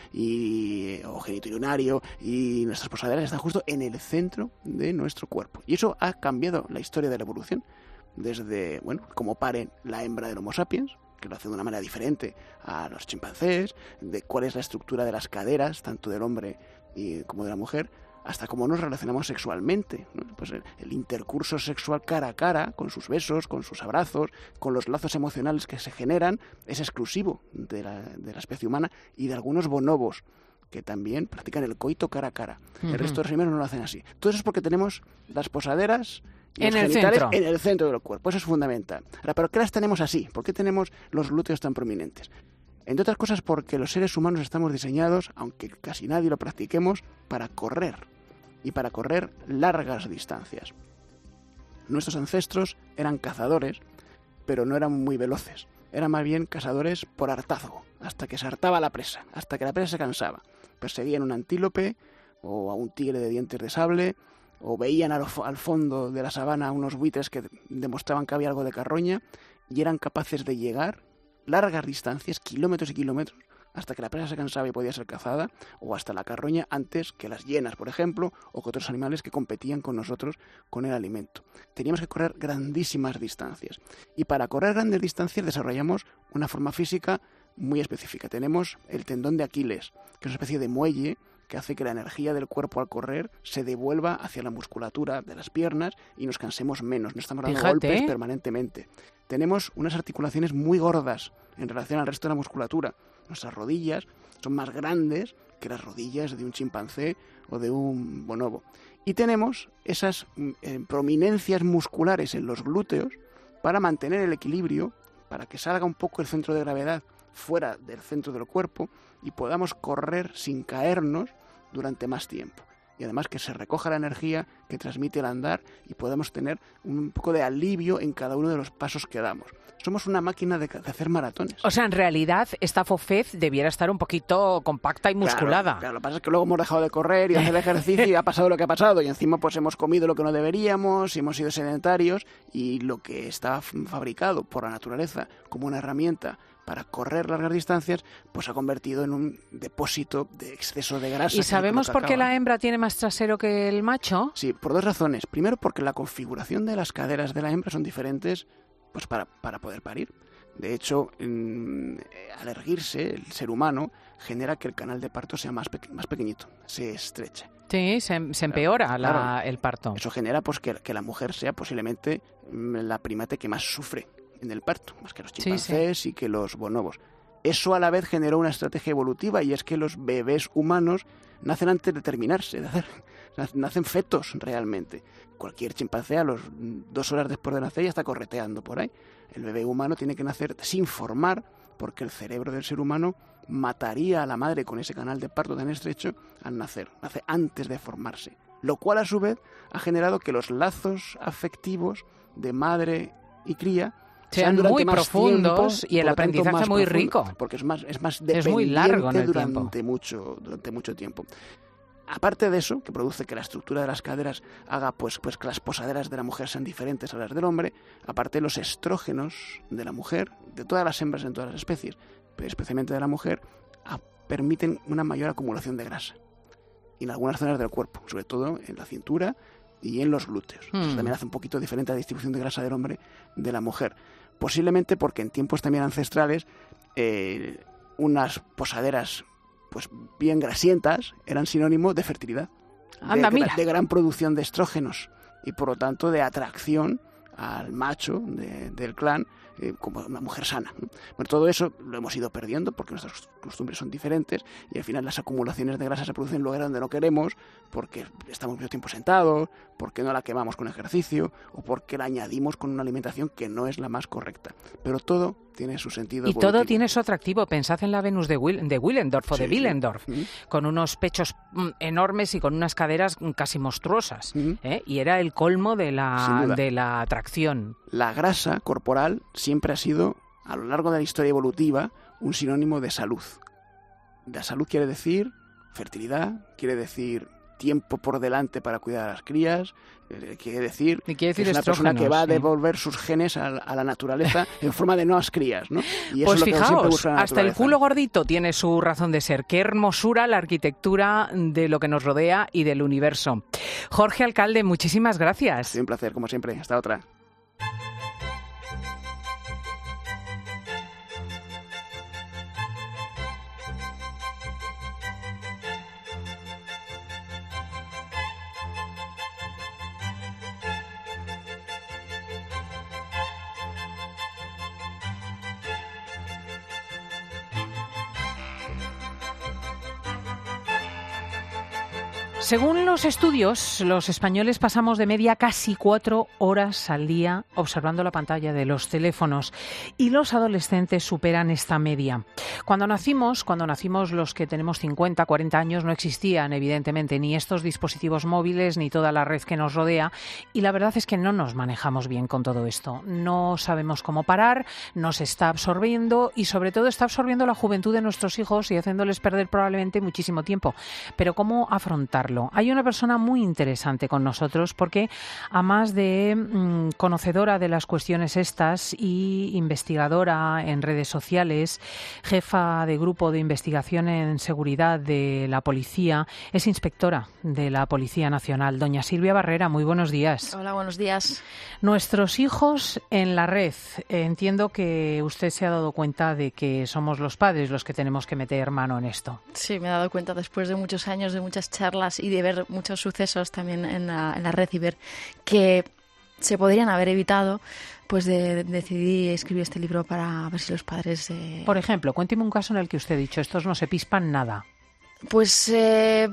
y, o genitourinario y nuestras posaderas están justo en el centro de nuestro cuerpo. Y eso ha cambiado la historia de la evolución. Desde, bueno, cómo pare la hembra del Homo sapiens, que lo hace de una manera diferente a los chimpancés, de cuál es la estructura de las caderas, tanto del hombre y, como de la mujer, hasta cómo nos relacionamos sexualmente, ¿no? Pues el, el intercurso sexual cara a cara, con sus besos, con sus abrazos, con los lazos emocionales que se generan, es exclusivo de la, de la especie humana y de algunos bonobos que también practican el coito cara a cara. Uh-huh. El resto de los primeros no lo hacen así. Todo eso es porque tenemos las posaderas y en los el genitales centro. en el centro del cuerpo. Eso es fundamental. Ahora, ¿pero qué las tenemos así? ¿Por qué tenemos los glúteos tan prominentes? Entre otras cosas porque los seres humanos estamos diseñados, aunque casi nadie lo practiquemos, para correr. Y para correr largas distancias. Nuestros ancestros eran cazadores, pero no eran muy veloces. Eran más bien cazadores por hartazgo, hasta que se hartaba la presa, hasta que la presa se cansaba. Perseguían un antílope o a un tigre de dientes de sable, o veían al, al fondo de la sabana unos buitres que demostraban que había algo de carroña y eran capaces de llegar largas distancias, kilómetros y kilómetros, hasta que la presa se cansaba y podía ser cazada, o hasta la carroña antes que las hienas, por ejemplo, o que otros animales que competían con nosotros con el alimento. Teníamos que correr grandísimas distancias. Y para correr grandes distancias desarrollamos una forma física muy específica. Tenemos el tendón de Aquiles, que es una especie de muelle que hace que la energía del cuerpo al correr se devuelva hacia la musculatura de las piernas y nos cansemos menos, no estamos dando Fíjate. golpes permanentemente. Tenemos unas articulaciones muy gordas en relación al resto de la musculatura. Nuestras rodillas son más grandes que las rodillas de un chimpancé o de un bonobo. Y tenemos esas eh, prominencias musculares en los glúteos para mantener el equilibrio, para que salga un poco el centro de gravedad fuera del centro del cuerpo y podamos correr sin caernos durante más tiempo. Y además que se recoja la energía que transmite el andar y podamos tener un poco de alivio en cada uno de los pasos que damos. Somos una máquina de, de hacer maratones. O sea, en realidad, esta fofez debiera estar un poquito compacta y musculada. Claro, claro, lo que pasa es que luego hemos dejado de correr y hacer ejercicio y ha pasado lo que ha pasado. Y encima pues hemos comido lo que no deberíamos, y hemos sido sedentarios y lo que está fabricado por la naturaleza como una herramienta para correr largas distancias, pues se ha convertido en un depósito de exceso de grasa. ¿Y sabemos por qué la hembra tiene más trasero que el macho? Sí, por dos razones. Primero, porque la configuración de las caderas de la hembra son diferentes, pues para, para poder parir. De hecho, en, al erguirse, el ser humano genera que el canal de parto sea más, peque- más pequeñito, se estreche. Sí, se, se empeora claro, la, claro. el parto. Eso genera pues que, que la mujer sea posiblemente la primate que más sufre en el parto, más que los chimpancés sí, sí. y que los bonobos. Eso a la vez generó una estrategia evolutiva, y es que los bebés humanos nacen antes de terminarse, de hacer, nacen fetos realmente. Cualquier chimpancé a los dos horas después de nacer ya está correteando por ahí. El bebé humano tiene que nacer sin formar, porque el cerebro del ser humano mataría a la madre con ese canal de parto tan estrecho al nacer. Nace antes de formarse. Lo cual a su vez ha generado que los lazos afectivos de madre y cría sean muy profundos tiempo, y el aprendizaje muy profundo, rico. Porque es más, es más dependiente es muy largo en el durante, tiempo. Mucho, durante mucho tiempo. Aparte de eso, que produce que la estructura de las caderas haga pues, pues que las posaderas de la mujer sean diferentes a las del hombre, aparte los estrógenos de la mujer, de todas las hembras en todas las especies, pero especialmente de la mujer, a, permiten una mayor acumulación de grasa. Y en algunas zonas del cuerpo, sobre todo en la cintura y en los glúteos. Mm. Eso también hace un poquito diferente la distribución de grasa del hombre de la mujer. Posiblemente porque en tiempos también ancestrales eh, unas posaderas pues bien grasientas eran sinónimo de fertilidad, Anda, de, mira. de gran producción de estrógenos y por lo tanto de atracción al macho de, del clan eh, como una mujer sana, ¿no? Bueno, todo eso lo hemos ido perdiendo porque nuestras costumbres son diferentes y al final las acumulaciones de grasa se producen en lugares donde no queremos, porque estamos mucho tiempo sentados, porque no la quemamos con ejercicio o porque la añadimos con una alimentación que no es la más correcta. Pero todo tiene su sentido y evolutivo. todo tiene su atractivo. Pensad en la Venus de, Will, de Willendorf o sí, de Willendorf, sí. con unos pechos enormes y con unas caderas casi monstruosas. Uh-huh. ¿eh? Y era el colmo de la, de la atracción. La grasa corporal siempre ha sido, a lo largo de la historia evolutiva, un sinónimo de salud. La salud quiere decir fertilidad, quiere decir tiempo por delante para cuidar a las crías, eh, quiere decir, quiere decir que es una persona que va a devolver sí. sus genes a, a la naturaleza en forma de nuevas crías, ¿no? Y eso pues es lo que fijaos, siempre busca la hasta el culo gordito tiene su razón de ser. Qué hermosura la arquitectura de lo que nos rodea y del universo. Jorge Alcalde, muchísimas gracias. Sí, un placer, como siempre. Hasta otra. Según los estudios, los españoles pasamos de media casi cuatro horas al día observando la pantalla de los teléfonos y los adolescentes superan esta media. Cuando nacimos, cuando nacimos los que tenemos cincuenta, cuarenta años, no existían evidentemente ni estos dispositivos móviles ni toda la red que nos rodea y la verdad es que no nos manejamos bien con todo esto. No sabemos cómo parar, nos está absorbiendo y sobre todo está absorbiendo la juventud de nuestros hijos y haciéndoles perder probablemente muchísimo tiempo. Pero ¿cómo afrontarlo? Hay una persona muy interesante con nosotros porque, a más de mmm, conocedora de las cuestiones estas y investigadora en redes sociales, jefa de grupo de investigación en seguridad de la policía, es inspectora de la Policía Nacional. Doña Silvia Barrera, muy buenos días. Hola, buenos días. Nuestros hijos en la red. Entiendo que usted se ha dado cuenta de que somos los padres los que tenemos que meter mano en esto. Sí, me he dado cuenta después de muchos años, de muchas charlas y de ver muchos sucesos también en la, en la red y ver que se podrían haber evitado, pues de, de, decidí escribir este libro para ver si los padres... Eh... Por ejemplo, cuénteme un caso en el que usted ha dicho, estos no se pispan nada. Pues eh,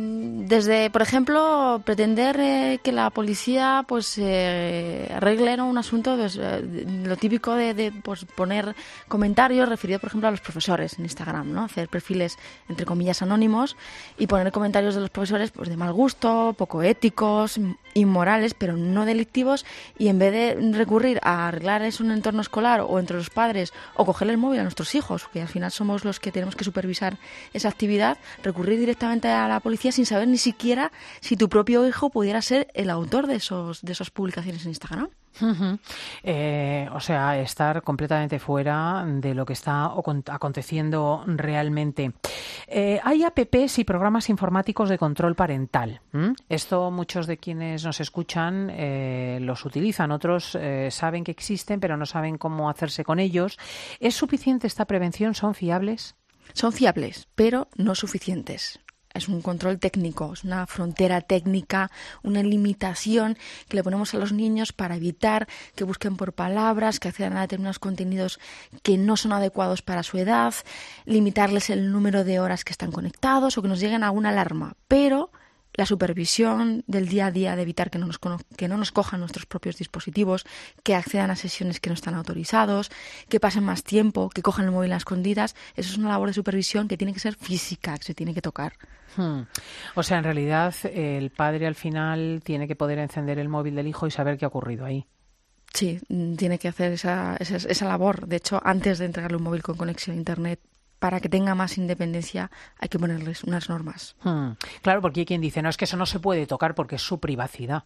desde, por ejemplo, pretender eh, que la policía pues eh, arregle, ¿no?, un asunto, pues, eh, lo típico de, de pues, poner comentarios referidos, por ejemplo, a los profesores en Instagram, ¿no? Hacer perfiles, entre comillas, anónimos y poner comentarios de los profesores pues de mal gusto, poco éticos, inmorales, pero no delictivos, y en vez de recurrir a arreglar eso en un entorno escolar o entre los padres o cogerle el móvil a nuestros hijos, que al final somos los que tenemos que supervisar esa actividad, recurrir directamente a la policía sin saber ni siquiera si tu propio hijo pudiera ser el autor de esos de esas publicaciones en Instagram. Uh-huh. Eh, o sea, estar completamente fuera de lo que está aconteciendo realmente. Eh, hay apps y programas informáticos de control parental. ¿Mm? Esto muchos de quienes nos escuchan eh, los utilizan, otros eh, saben que existen pero no saben cómo hacerse con ellos. ¿Es suficiente esta prevención? ¿Son fiables? Son fiables, pero no suficientes. Es un control técnico, es una frontera técnica, una limitación que le ponemos a los niños para evitar que busquen por palabras, que accedan a determinados contenidos que no son adecuados para su edad, limitarles el número de horas que están conectados o que nos lleguen a alguna alarma. Pero la supervisión del día a día de evitar que no nos, que no nos cojan nuestros propios dispositivos, que accedan a sesiones que no están autorizados, que pasen más tiempo, que cojan el móvil a escondidas, eso es una labor de supervisión que tiene que ser física, que se tiene que tocar. Hmm. O sea, en realidad el padre al final tiene que poder encender el móvil del hijo y saber qué ha ocurrido ahí. Sí, tiene que hacer esa, esa, esa labor. De hecho, antes de entregarle un móvil con conexión a Internet, para que tenga más independencia hay que ponerles unas normas. Hmm. Claro, porque hay quien dice, no, es que eso no se puede tocar porque es su privacidad.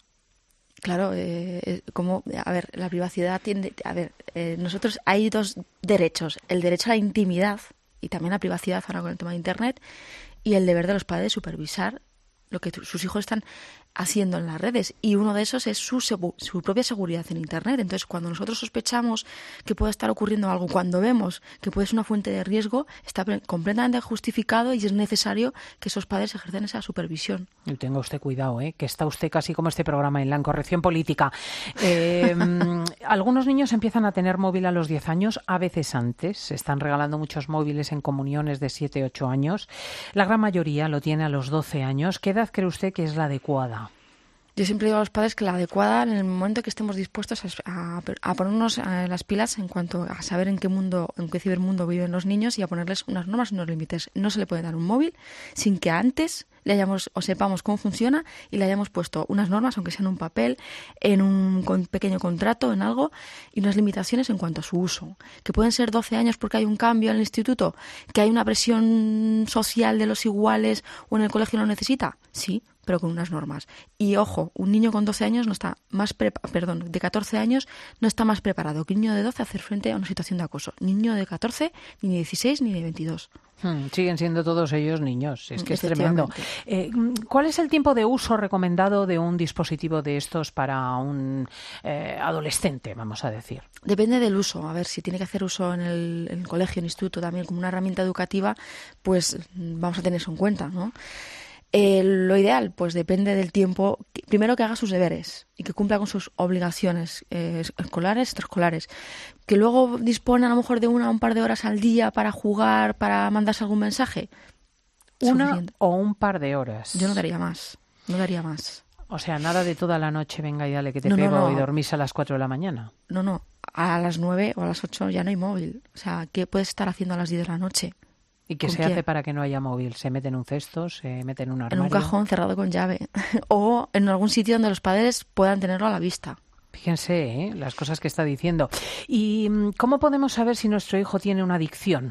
Claro, eh, como, a ver, la privacidad tiende, a ver, eh, nosotros hay dos derechos, el derecho a la intimidad y también la privacidad ahora con el tema de Internet y el deber de los padres de supervisar lo que sus hijos están haciendo en las redes, y uno de esos es su, su propia seguridad en Internet. Entonces, cuando nosotros sospechamos que puede estar ocurriendo algo, cuando vemos que puede ser una fuente de riesgo, está completamente justificado y es necesario que esos padres ejercen esa supervisión. Y tenga usted cuidado, ¿eh? Que está usted casi como este programa en la incorrección política. Eh, algunos niños empiezan a tener móvil a los diez años, a veces antes. Se están regalando muchos móviles en comuniones de siete, ocho años. La gran mayoría lo tiene a los doce años. ¿Qué edad cree usted que es la adecuada? Yo siempre digo a los padres que la adecuada en el momento que estemos dispuestos a, a, a ponernos a las pilas en cuanto a saber en qué mundo, en qué cibermundo viven los niños y a ponerles unas normas y unos límites. No se le puede dar un móvil sin que antes le hayamos o sepamos cómo funciona y le hayamos puesto unas normas, aunque sea en un papel, en un con, pequeño contrato, en algo, y unas limitaciones en cuanto a su uso. Que pueden ser doce años porque hay un cambio en el instituto, que hay una presión social de los iguales o en el colegio lo necesita, sí, pero con unas normas. Y ojo, un niño con doce años no está más prepa- perdón, de catorce años no está más preparado que un niño de doce a hacer frente a una situación de acoso. Niño de catorce, ni de dieciséis, ni de veintidós. Hmm, siguen siendo todos ellos niños, es que es tremendo. Eh, ¿Cuál es el tiempo de uso recomendado de un dispositivo de estos para un eh, adolescente, vamos a decir? Depende del uso. A ver, si tiene que hacer uso en el, en el colegio, en el instituto, también como una herramienta educativa, pues vamos a tener eso en cuenta, ¿no? Eh, lo ideal, pues depende del tiempo. Primero, que haga sus deberes y que cumpla con sus obligaciones eh, escolares, extraescolares. Que luego dispone a lo mejor de una o un par de horas al día para jugar, para mandarse algún mensaje. Una Suficiente. O un par de horas. Yo no daría más. No daría más. O sea, nada de toda la noche, venga y dale que te no, pego no, no. y dormís a las cuatro de la mañana. No, no. A las nueve o a las ocho ya no hay móvil. O sea, ¿qué puedes estar haciendo a las diez de la noche? ¿Y qué se qué? hace para que no haya móvil? ¿Se mete en un cesto? ¿Se mete en un armario? En un cajón cerrado con llave. O en algún sitio donde los padres puedan tenerlo a la vista. Fíjense, ¿eh? Las cosas que está diciendo. ¿Y cómo podemos saber si nuestro hijo tiene una adicción?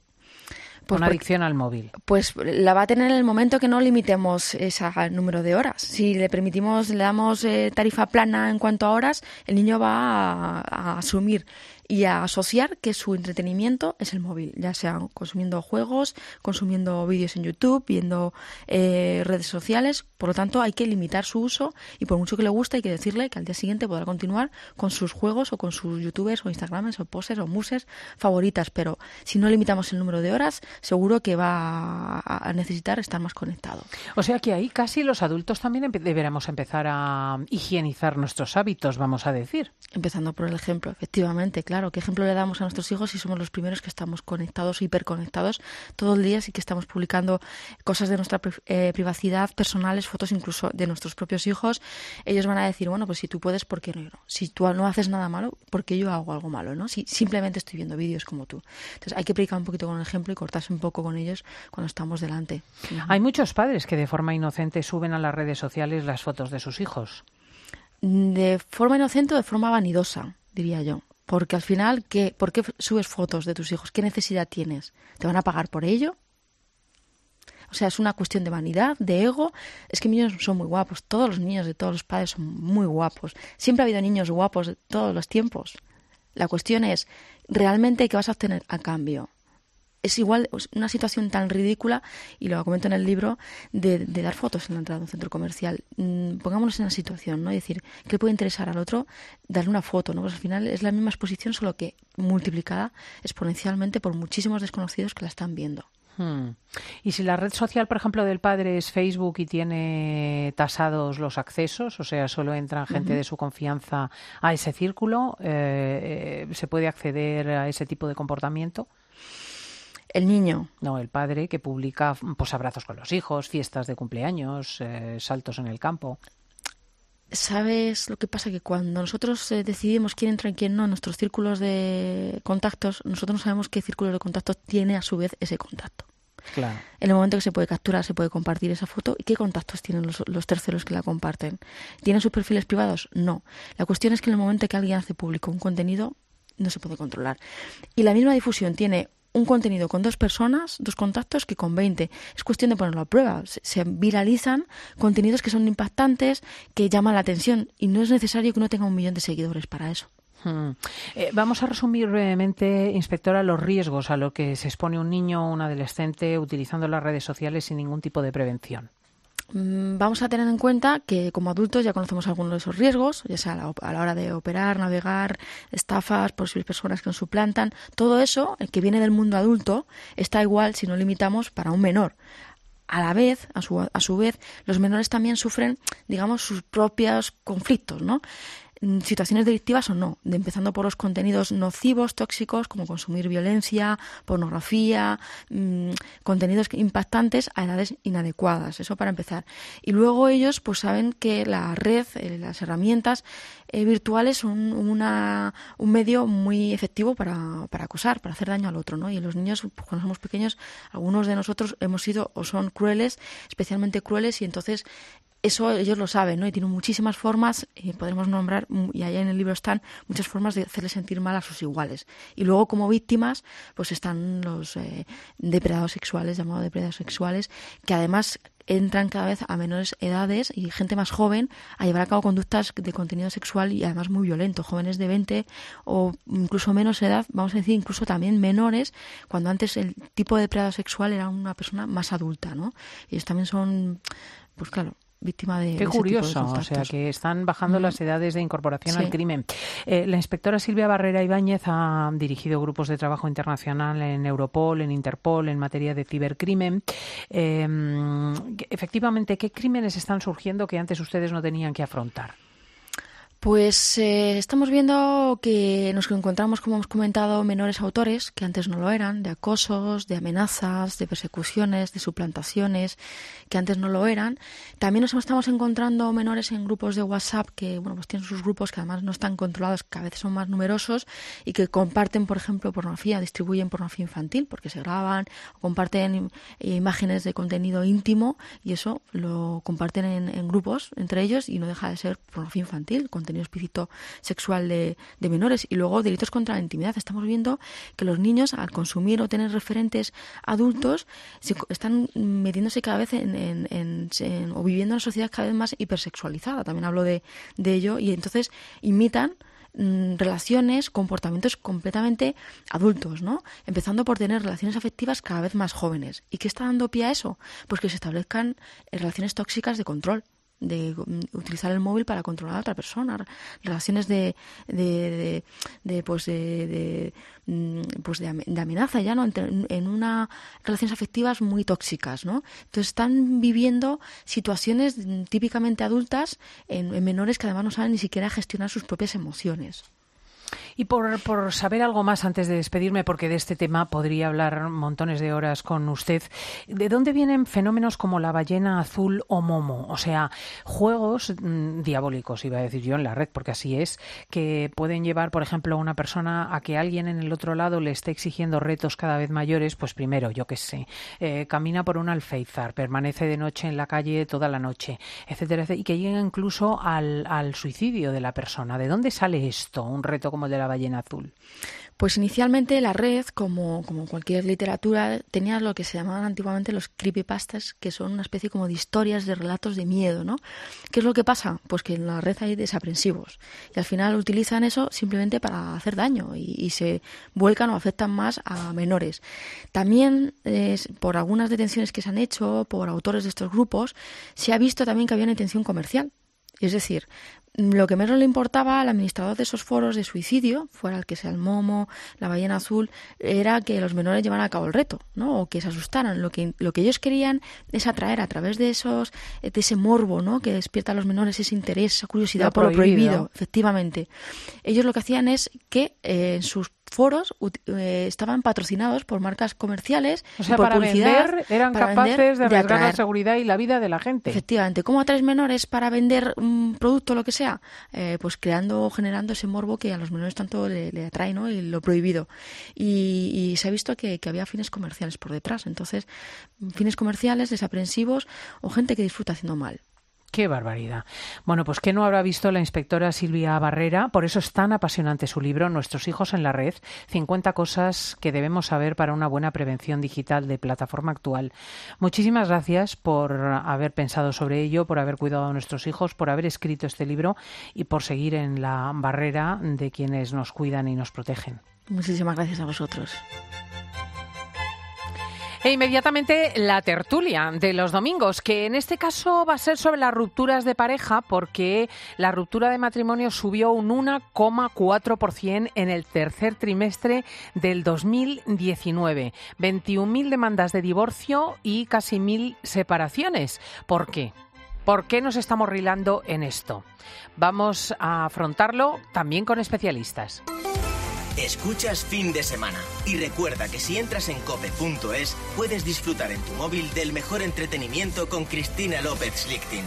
Pues una porque, adicción al móvil. Pues la va a tener en el momento que no limitemos ese número de horas. Si le permitimos, le damos eh, tarifa plana en cuanto a horas, el niño va a, a asumir y a asociar que su entretenimiento es el móvil, ya sea consumiendo juegos, consumiendo vídeos en YouTube, viendo eh, redes sociales. Por lo tanto, hay que limitar su uso y por mucho que le guste hay que decirle que al día siguiente podrá continuar con sus juegos o con sus youtubers o instagramers o poses o muses favoritas. Pero si no limitamos el número de horas, seguro que va a necesitar estar más conectado. O sea que ahí casi los adultos también deberemos empezar a higienizar nuestros hábitos, vamos a decir. Empezando por el ejemplo, efectivamente, claro. ¿Qué ejemplo le damos a nuestros hijos si somos los primeros que estamos conectados, hiperconectados todo el día y que estamos publicando cosas de nuestra eh, privacidad, personales, fotos incluso de nuestros propios hijos? Ellos van a decir, bueno, pues si tú puedes, ¿por qué no? Si tú no haces nada malo, ¿por qué yo hago algo malo? ¿No? Si simplemente estoy viendo vídeos como tú. Entonces hay que predicar un poquito con el ejemplo y cortarse un poco con ellos cuando estamos delante. Hay muchos padres que de forma inocente suben a las redes sociales las fotos de sus hijos. De forma inocente o de forma vanidosa, diría yo. Porque al final, ¿qué, ¿por qué subes fotos de tus hijos? ¿Qué necesidad tienes? ¿Te van a pagar por ello? O sea, es una cuestión de vanidad, de ego. Es que mis niños son muy guapos. Todos los niños de todos los padres son muy guapos. Siempre ha habido niños guapos de todos los tiempos. La cuestión es, ¿realmente qué vas a obtener a cambio? Es igual una situación tan ridícula, y lo comento en el libro, de, de dar fotos en la entrada de un centro comercial. Mm, pongámonos en la situación, ¿no? Es decir, ¿qué le puede interesar al otro? Darle una foto, ¿no? Pues al final es la misma exposición, solo que multiplicada exponencialmente por muchísimos desconocidos que la están viendo. Hmm. Y si la red social, por ejemplo, del padre es Facebook y tiene tasados los accesos, o sea, solo entra gente uh-huh. de su confianza a ese círculo, eh, eh, ¿se puede acceder a ese tipo de comportamiento? El niño. No, el padre que publica pues abrazos con los hijos, fiestas de cumpleaños, eh, saltos en el campo. ¿Sabes lo que pasa? Que cuando nosotros eh, decidimos quién entra y quién no en nuestros círculos de contactos, nosotros no sabemos qué círculo de contactos tiene a su vez ese contacto. Claro. En el momento que se puede capturar, se puede compartir esa foto. ¿Y qué contactos tienen los, los terceros que la comparten? ¿Tienen sus perfiles privados? No. La cuestión es que en el momento que alguien hace público un contenido, no se puede controlar. Y la misma difusión tiene un contenido con dos personas, dos contactos, que con veinte. Es cuestión de ponerlo a prueba. Se, se viralizan contenidos que son impactantes, que llaman la atención, y no es necesario que uno tenga un millón de seguidores para eso. Hmm. Eh, vamos a resumir brevemente, inspectora, los riesgos a los que se expone un niño o un adolescente utilizando las redes sociales sin ningún tipo de prevención. Vamos a tener en cuenta que como adultos ya conocemos algunos de esos riesgos, ya sea a la hora de operar, navegar, estafas, posibles personas que nos suplantan. Todo eso, el que viene del mundo adulto, está igual si no limitamos para un menor. A la vez, a su, a su vez, los menores también sufren, digamos, sus propios conflictos, ¿no? Situaciones delictivas o no, de empezando por los contenidos nocivos, tóxicos, como consumir violencia, pornografía, mmm, contenidos impactantes a edades inadecuadas, eso para empezar. Y luego ellos pues saben que la red, eh, las herramientas eh, virtuales son una, un medio muy efectivo para, para acosar, para hacer daño al otro, ¿no? Y los niños, pues, cuando somos pequeños, algunos de nosotros hemos sido o son crueles, especialmente crueles, y entonces eso ellos lo saben, ¿no? Y tienen muchísimas formas, y podremos nombrar, y allá en el libro están muchas formas de hacerles sentir mal a sus iguales. Y luego, como víctimas, pues están los eh, depredadores sexuales, llamados depredadores sexuales, que además entran cada vez a menores edades y gente más joven a llevar a cabo conductas de contenido sexual y además muy violento. Jóvenes de veinte o incluso menos edad, vamos a decir incluso también menores, cuando antes el tipo de depredador sexual era una persona más adulta, ¿no? Y ellos también son, pues claro, víctima de... Qué ese curioso, tipo de o sea, que están bajando mm. las edades de incorporación sí. al crimen. Eh, la inspectora Silvia Barrera Ibáñez ha dirigido grupos de trabajo internacional en Europol, en Interpol, en materia de cibercrimen. Eh, efectivamente, ¿qué crímenes están surgiendo que antes ustedes no tenían que afrontar? Pues eh, estamos viendo que nos encontramos, como hemos comentado, menores autores que antes no lo eran, de acosos, de amenazas, de persecuciones, de suplantaciones, que antes no lo eran. También nos estamos encontrando menores en grupos de WhatsApp que, bueno, pues tienen sus grupos que además no están controlados, que a veces son más numerosos y que comparten, por ejemplo, pornografía, distribuyen pornografía infantil porque se graban, o comparten imágenes de contenido íntimo y eso lo comparten en, en grupos entre ellos y no deja de ser pornografía infantil, contenido explícito sexual de, de menores. Y luego delitos contra la intimidad. Estamos viendo que los niños, al consumir o tener referentes adultos, se, están metiéndose cada vez en, en, en, en o viviendo en una sociedad cada vez más hipersexualizada. También hablo de, de ello. Y entonces imitan mm, relaciones, comportamientos completamente adultos, ¿no? Empezando por tener relaciones afectivas cada vez más jóvenes. ¿Y qué está dando pie a eso? Pues que se establezcan relaciones tóxicas de control, de utilizar el móvil para controlar a otra persona, relaciones de de, de, de pues de, de pues de, de amenaza ya, ¿no? En, en una relaciones afectivas muy tóxicas, ¿no? Entonces están viviendo situaciones típicamente adultas en, en menores que además no saben ni siquiera gestionar sus propias emociones. Y por, por saber algo más antes de despedirme, porque de este tema podría hablar montones de horas con usted, ¿de dónde vienen fenómenos como la ballena azul o Momo? O sea, juegos mmm, diabólicos, iba a decir yo, en la red, porque así es, que pueden llevar, por ejemplo, a una persona a que alguien en el otro lado le esté exigiendo retos cada vez mayores. Pues primero, yo qué sé, eh, camina por un alféizar, permanece de noche en la calle toda la noche, etcétera, etcétera, y que llega incluso al, al suicidio de la persona. ¿De dónde sale esto? Un reto como el de la ballena azul? Pues inicialmente la red, como, como cualquier literatura, tenía lo que se llamaban antiguamente los creepypastas, que son una especie como de historias, de relatos de miedo, ¿no? ¿Qué es lo que pasa? Pues que en la red hay desaprensivos y al final utilizan eso simplemente para hacer daño y, y se vuelcan o afectan más a menores. También, eh, por algunas detenciones que se han hecho por autores de estos grupos, se ha visto también que había una intención comercial. Es decir, lo que menos le importaba al administrador de esos foros de suicidio, fuera el que sea el Momo, la ballena azul, era que los menores llevaran a cabo el reto, ¿no? O que se asustaran. Lo que, lo que ellos querían es atraer a través de esos, de ese morbo, ¿no? Que despierta a los menores ese interés, esa curiosidad Lo por lo prohibido. prohibido, efectivamente. Ellos lo que hacían es que eh, en sus foros eh, estaban patrocinados por marcas comerciales, O sea, y por para publicidad, vender eran para capaces vender, de arriesgar la atraer. seguridad y la vida de la gente. Efectivamente. ¿Cómo atraes menores para vender un producto o lo que sea? Eh, pues creando o generando ese morbo que a los menores tanto le, le atrae, ¿no? Y lo prohibido. Y, y se ha visto que, que había fines comerciales por detrás. Entonces, fines comerciales, desaprensivos o gente que disfruta haciendo mal. ¡Qué barbaridad! Bueno, pues ¿qué no habrá visto la inspectora Silvia Barrera? Por eso es tan apasionante su libro, Nuestros hijos en la red, cincuenta cosas que debemos saber para una buena prevención digital de plataforma actual. Muchísimas gracias por haber pensado sobre ello, por haber cuidado a nuestros hijos, por haber escrito este libro y por seguir en la barrera de quienes nos cuidan y nos protegen. Muchísimas gracias a vosotros. E inmediatamente la tertulia de los domingos, que en este caso va a ser sobre las rupturas de pareja, porque la ruptura de matrimonio subió un uno coma cuatro por ciento en el tercer trimestre del dos mil diecinueve. veintiún mil demandas de divorcio y casi mil separaciones. ¿Por qué? ¿Por qué nos estamos rilando en esto? Vamos a afrontarlo también con especialistas. Escuchas Fin de Semana y recuerda que si entras en cope punto es puedes disfrutar en tu móvil del mejor entretenimiento con Cristina López Schlichting.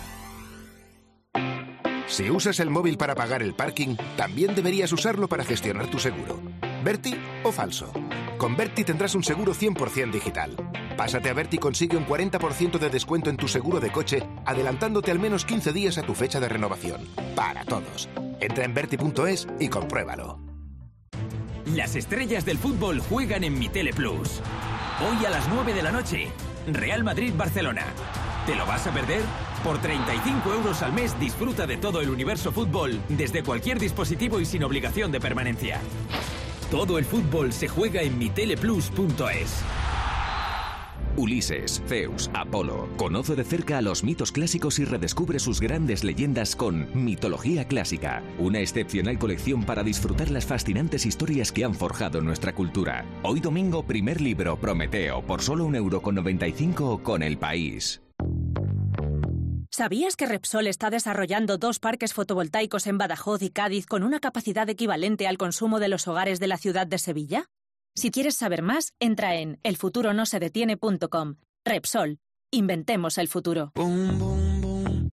Si usas el móvil para pagar el parking, también deberías usarlo para gestionar tu seguro. ¿Berti o falso? Con Berti tendrás un seguro cien por ciento digital. Pásate a Berti y consigue un cuarenta por ciento de descuento en tu seguro de coche, adelantándote al menos quince días a tu fecha de renovación. Para todos. Entra en berti punto es y compruébalo. Las estrellas del fútbol juegan en Mi Tele Plus. Hoy a las nueve de la noche, Real Madrid-Barcelona. ¿Te lo vas a perder? Por treinta y cinco euros al mes disfruta de todo el universo fútbol desde cualquier dispositivo y sin obligación de permanencia. Todo el fútbol se juega en mi tele plus punto es. Ulises, Zeus, Apolo. Conoce de cerca a los mitos clásicos y redescubre sus grandes leyendas con Mitología Clásica, una excepcional colección para disfrutar las fascinantes historias que han forjado nuestra cultura. Hoy domingo, primer libro, Prometeo, por solo un euro con noventa y cinco con El País. ¿Sabías que Repsol está desarrollando dos parques fotovoltaicos en Badajoz y Cádiz con una capacidad equivalente al consumo de los hogares de la ciudad de Sevilla? Si quieres saber más, entra en el futuro no se detiene punto com. Repsol. Inventemos el futuro. Boom, boom, boom.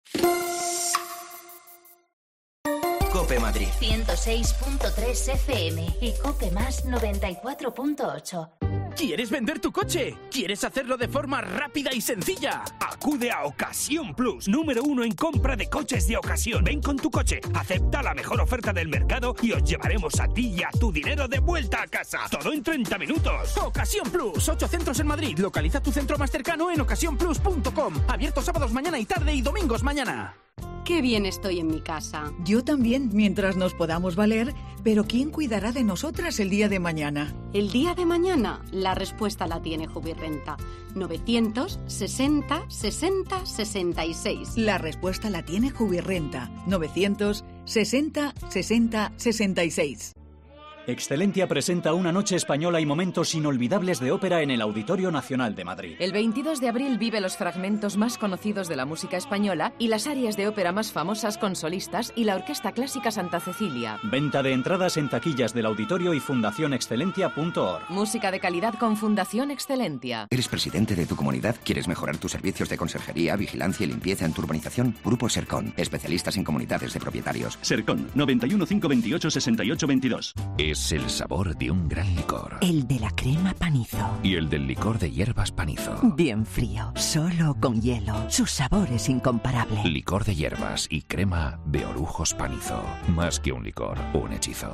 Cope Madrid. ciento seis punto tres F M y Cope Más noventa y cuatro punto ocho. ¿Quieres vender tu coche? ¿Quieres hacerlo de forma rápida y sencilla? Acude a Ocasión Plus, número uno en compra de coches de ocasión. Ven con tu coche, acepta la mejor oferta del mercado y os llevaremos a ti y a tu dinero de vuelta a casa. Todo en treinta minutos. Ocasión Plus, ocho centros en Madrid. Localiza tu centro más cercano en ocasión plus punto com. Abierto sábados mañana y tarde y domingos mañana. Qué bien estoy en mi casa. Yo también, mientras nos podamos valer, pero ¿quién cuidará de nosotras el día de mañana? El día de mañana, la respuesta la tiene Jubirrenta. novecientos sesenta sesenta sesenta y seis. La respuesta la tiene Jubirrenta. novecientos sesenta sesenta sesenta y seis. Excelentia presenta una noche española y momentos inolvidables de ópera en el Auditorio Nacional de Madrid. El veintidós de abril vive los fragmentos más conocidos de la música española y las arias de ópera más famosas con solistas y la Orquesta Clásica Santa Cecilia. Venta de entradas en taquillas del auditorio y fundación excelentia punto org. Música de calidad con Fundación Excelentia. ¿Eres presidente de tu comunidad? ¿Quieres mejorar tus servicios de conserjería, vigilancia y limpieza en tu urbanización? Grupo Sercon, especialistas en comunidades de propietarios. Sercon, noventa y uno, cinco veintiocho, sesenta y ocho veintidós. Es el sabor de un gran licor. El de la crema Panizo. Y el del licor de hierbas Panizo. Bien frío, solo con hielo. Su sabor es incomparable. Licor de hierbas y crema de Orujos Panizo. Más que un licor, un hechizo.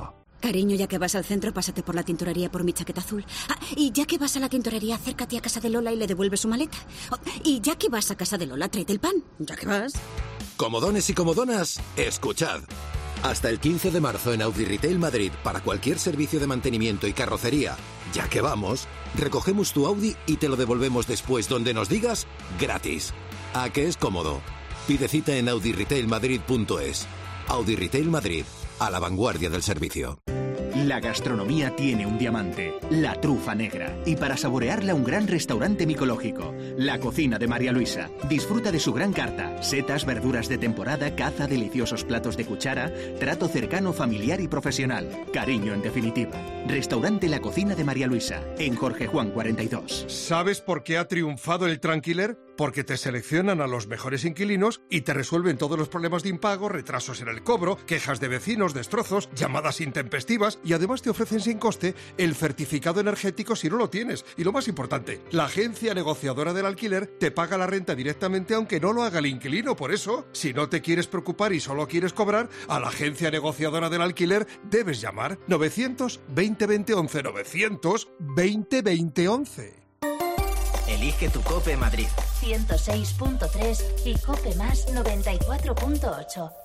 Cariño, ya que vas al centro, pásate por la tintorería por mi chaqueta azul. Ah, y ya que vas a la tintorería, acércate a casa de Lola y le devuelves su maleta. Oh, y ya que vas a casa de Lola, tráete el pan. Ya que vas. Comodones y comodonas, escuchad. Hasta el quince de marzo en Audi Retail Madrid, para cualquier servicio de mantenimiento y carrocería, ya que vamos, recogemos tu Audi y te lo devolvemos después donde nos digas, gratis. ¿A qué es cómodo? Pide cita en audi retail madrid punto es. Audi Retail Madrid, a la vanguardia del servicio. La gastronomía tiene un diamante, la trufa negra. Y para saborearla, un gran restaurante micológico. La cocina de María Luisa. Disfruta de su gran carta. Setas, verduras de temporada, caza, deliciosos platos de cuchara, trato cercano, familiar y profesional. Cariño, en definitiva. Restaurante La Cocina de María Luisa, en Jorge Juan cuarenta y dos. ¿Sabes por qué ha triunfado el Tranquiler? Porque te seleccionan a los mejores inquilinos y te resuelven todos los problemas de impago, retrasos en el cobro, quejas de vecinos, destrozos, llamadas intempestivas y además te ofrecen sin coste el certificado energético si no lo tienes. Y lo más importante, la agencia negociadora del alquiler te paga la renta directamente aunque no lo haga el inquilino. Por eso, si no te quieres preocupar y solo quieres cobrar, a la agencia negociadora del alquiler debes llamar novecientos veinte veinte once, novecientos veinte veinte once. Elige tu COPE Madrid. ciento seis punto tres y COPE más noventa y cuatro punto ocho.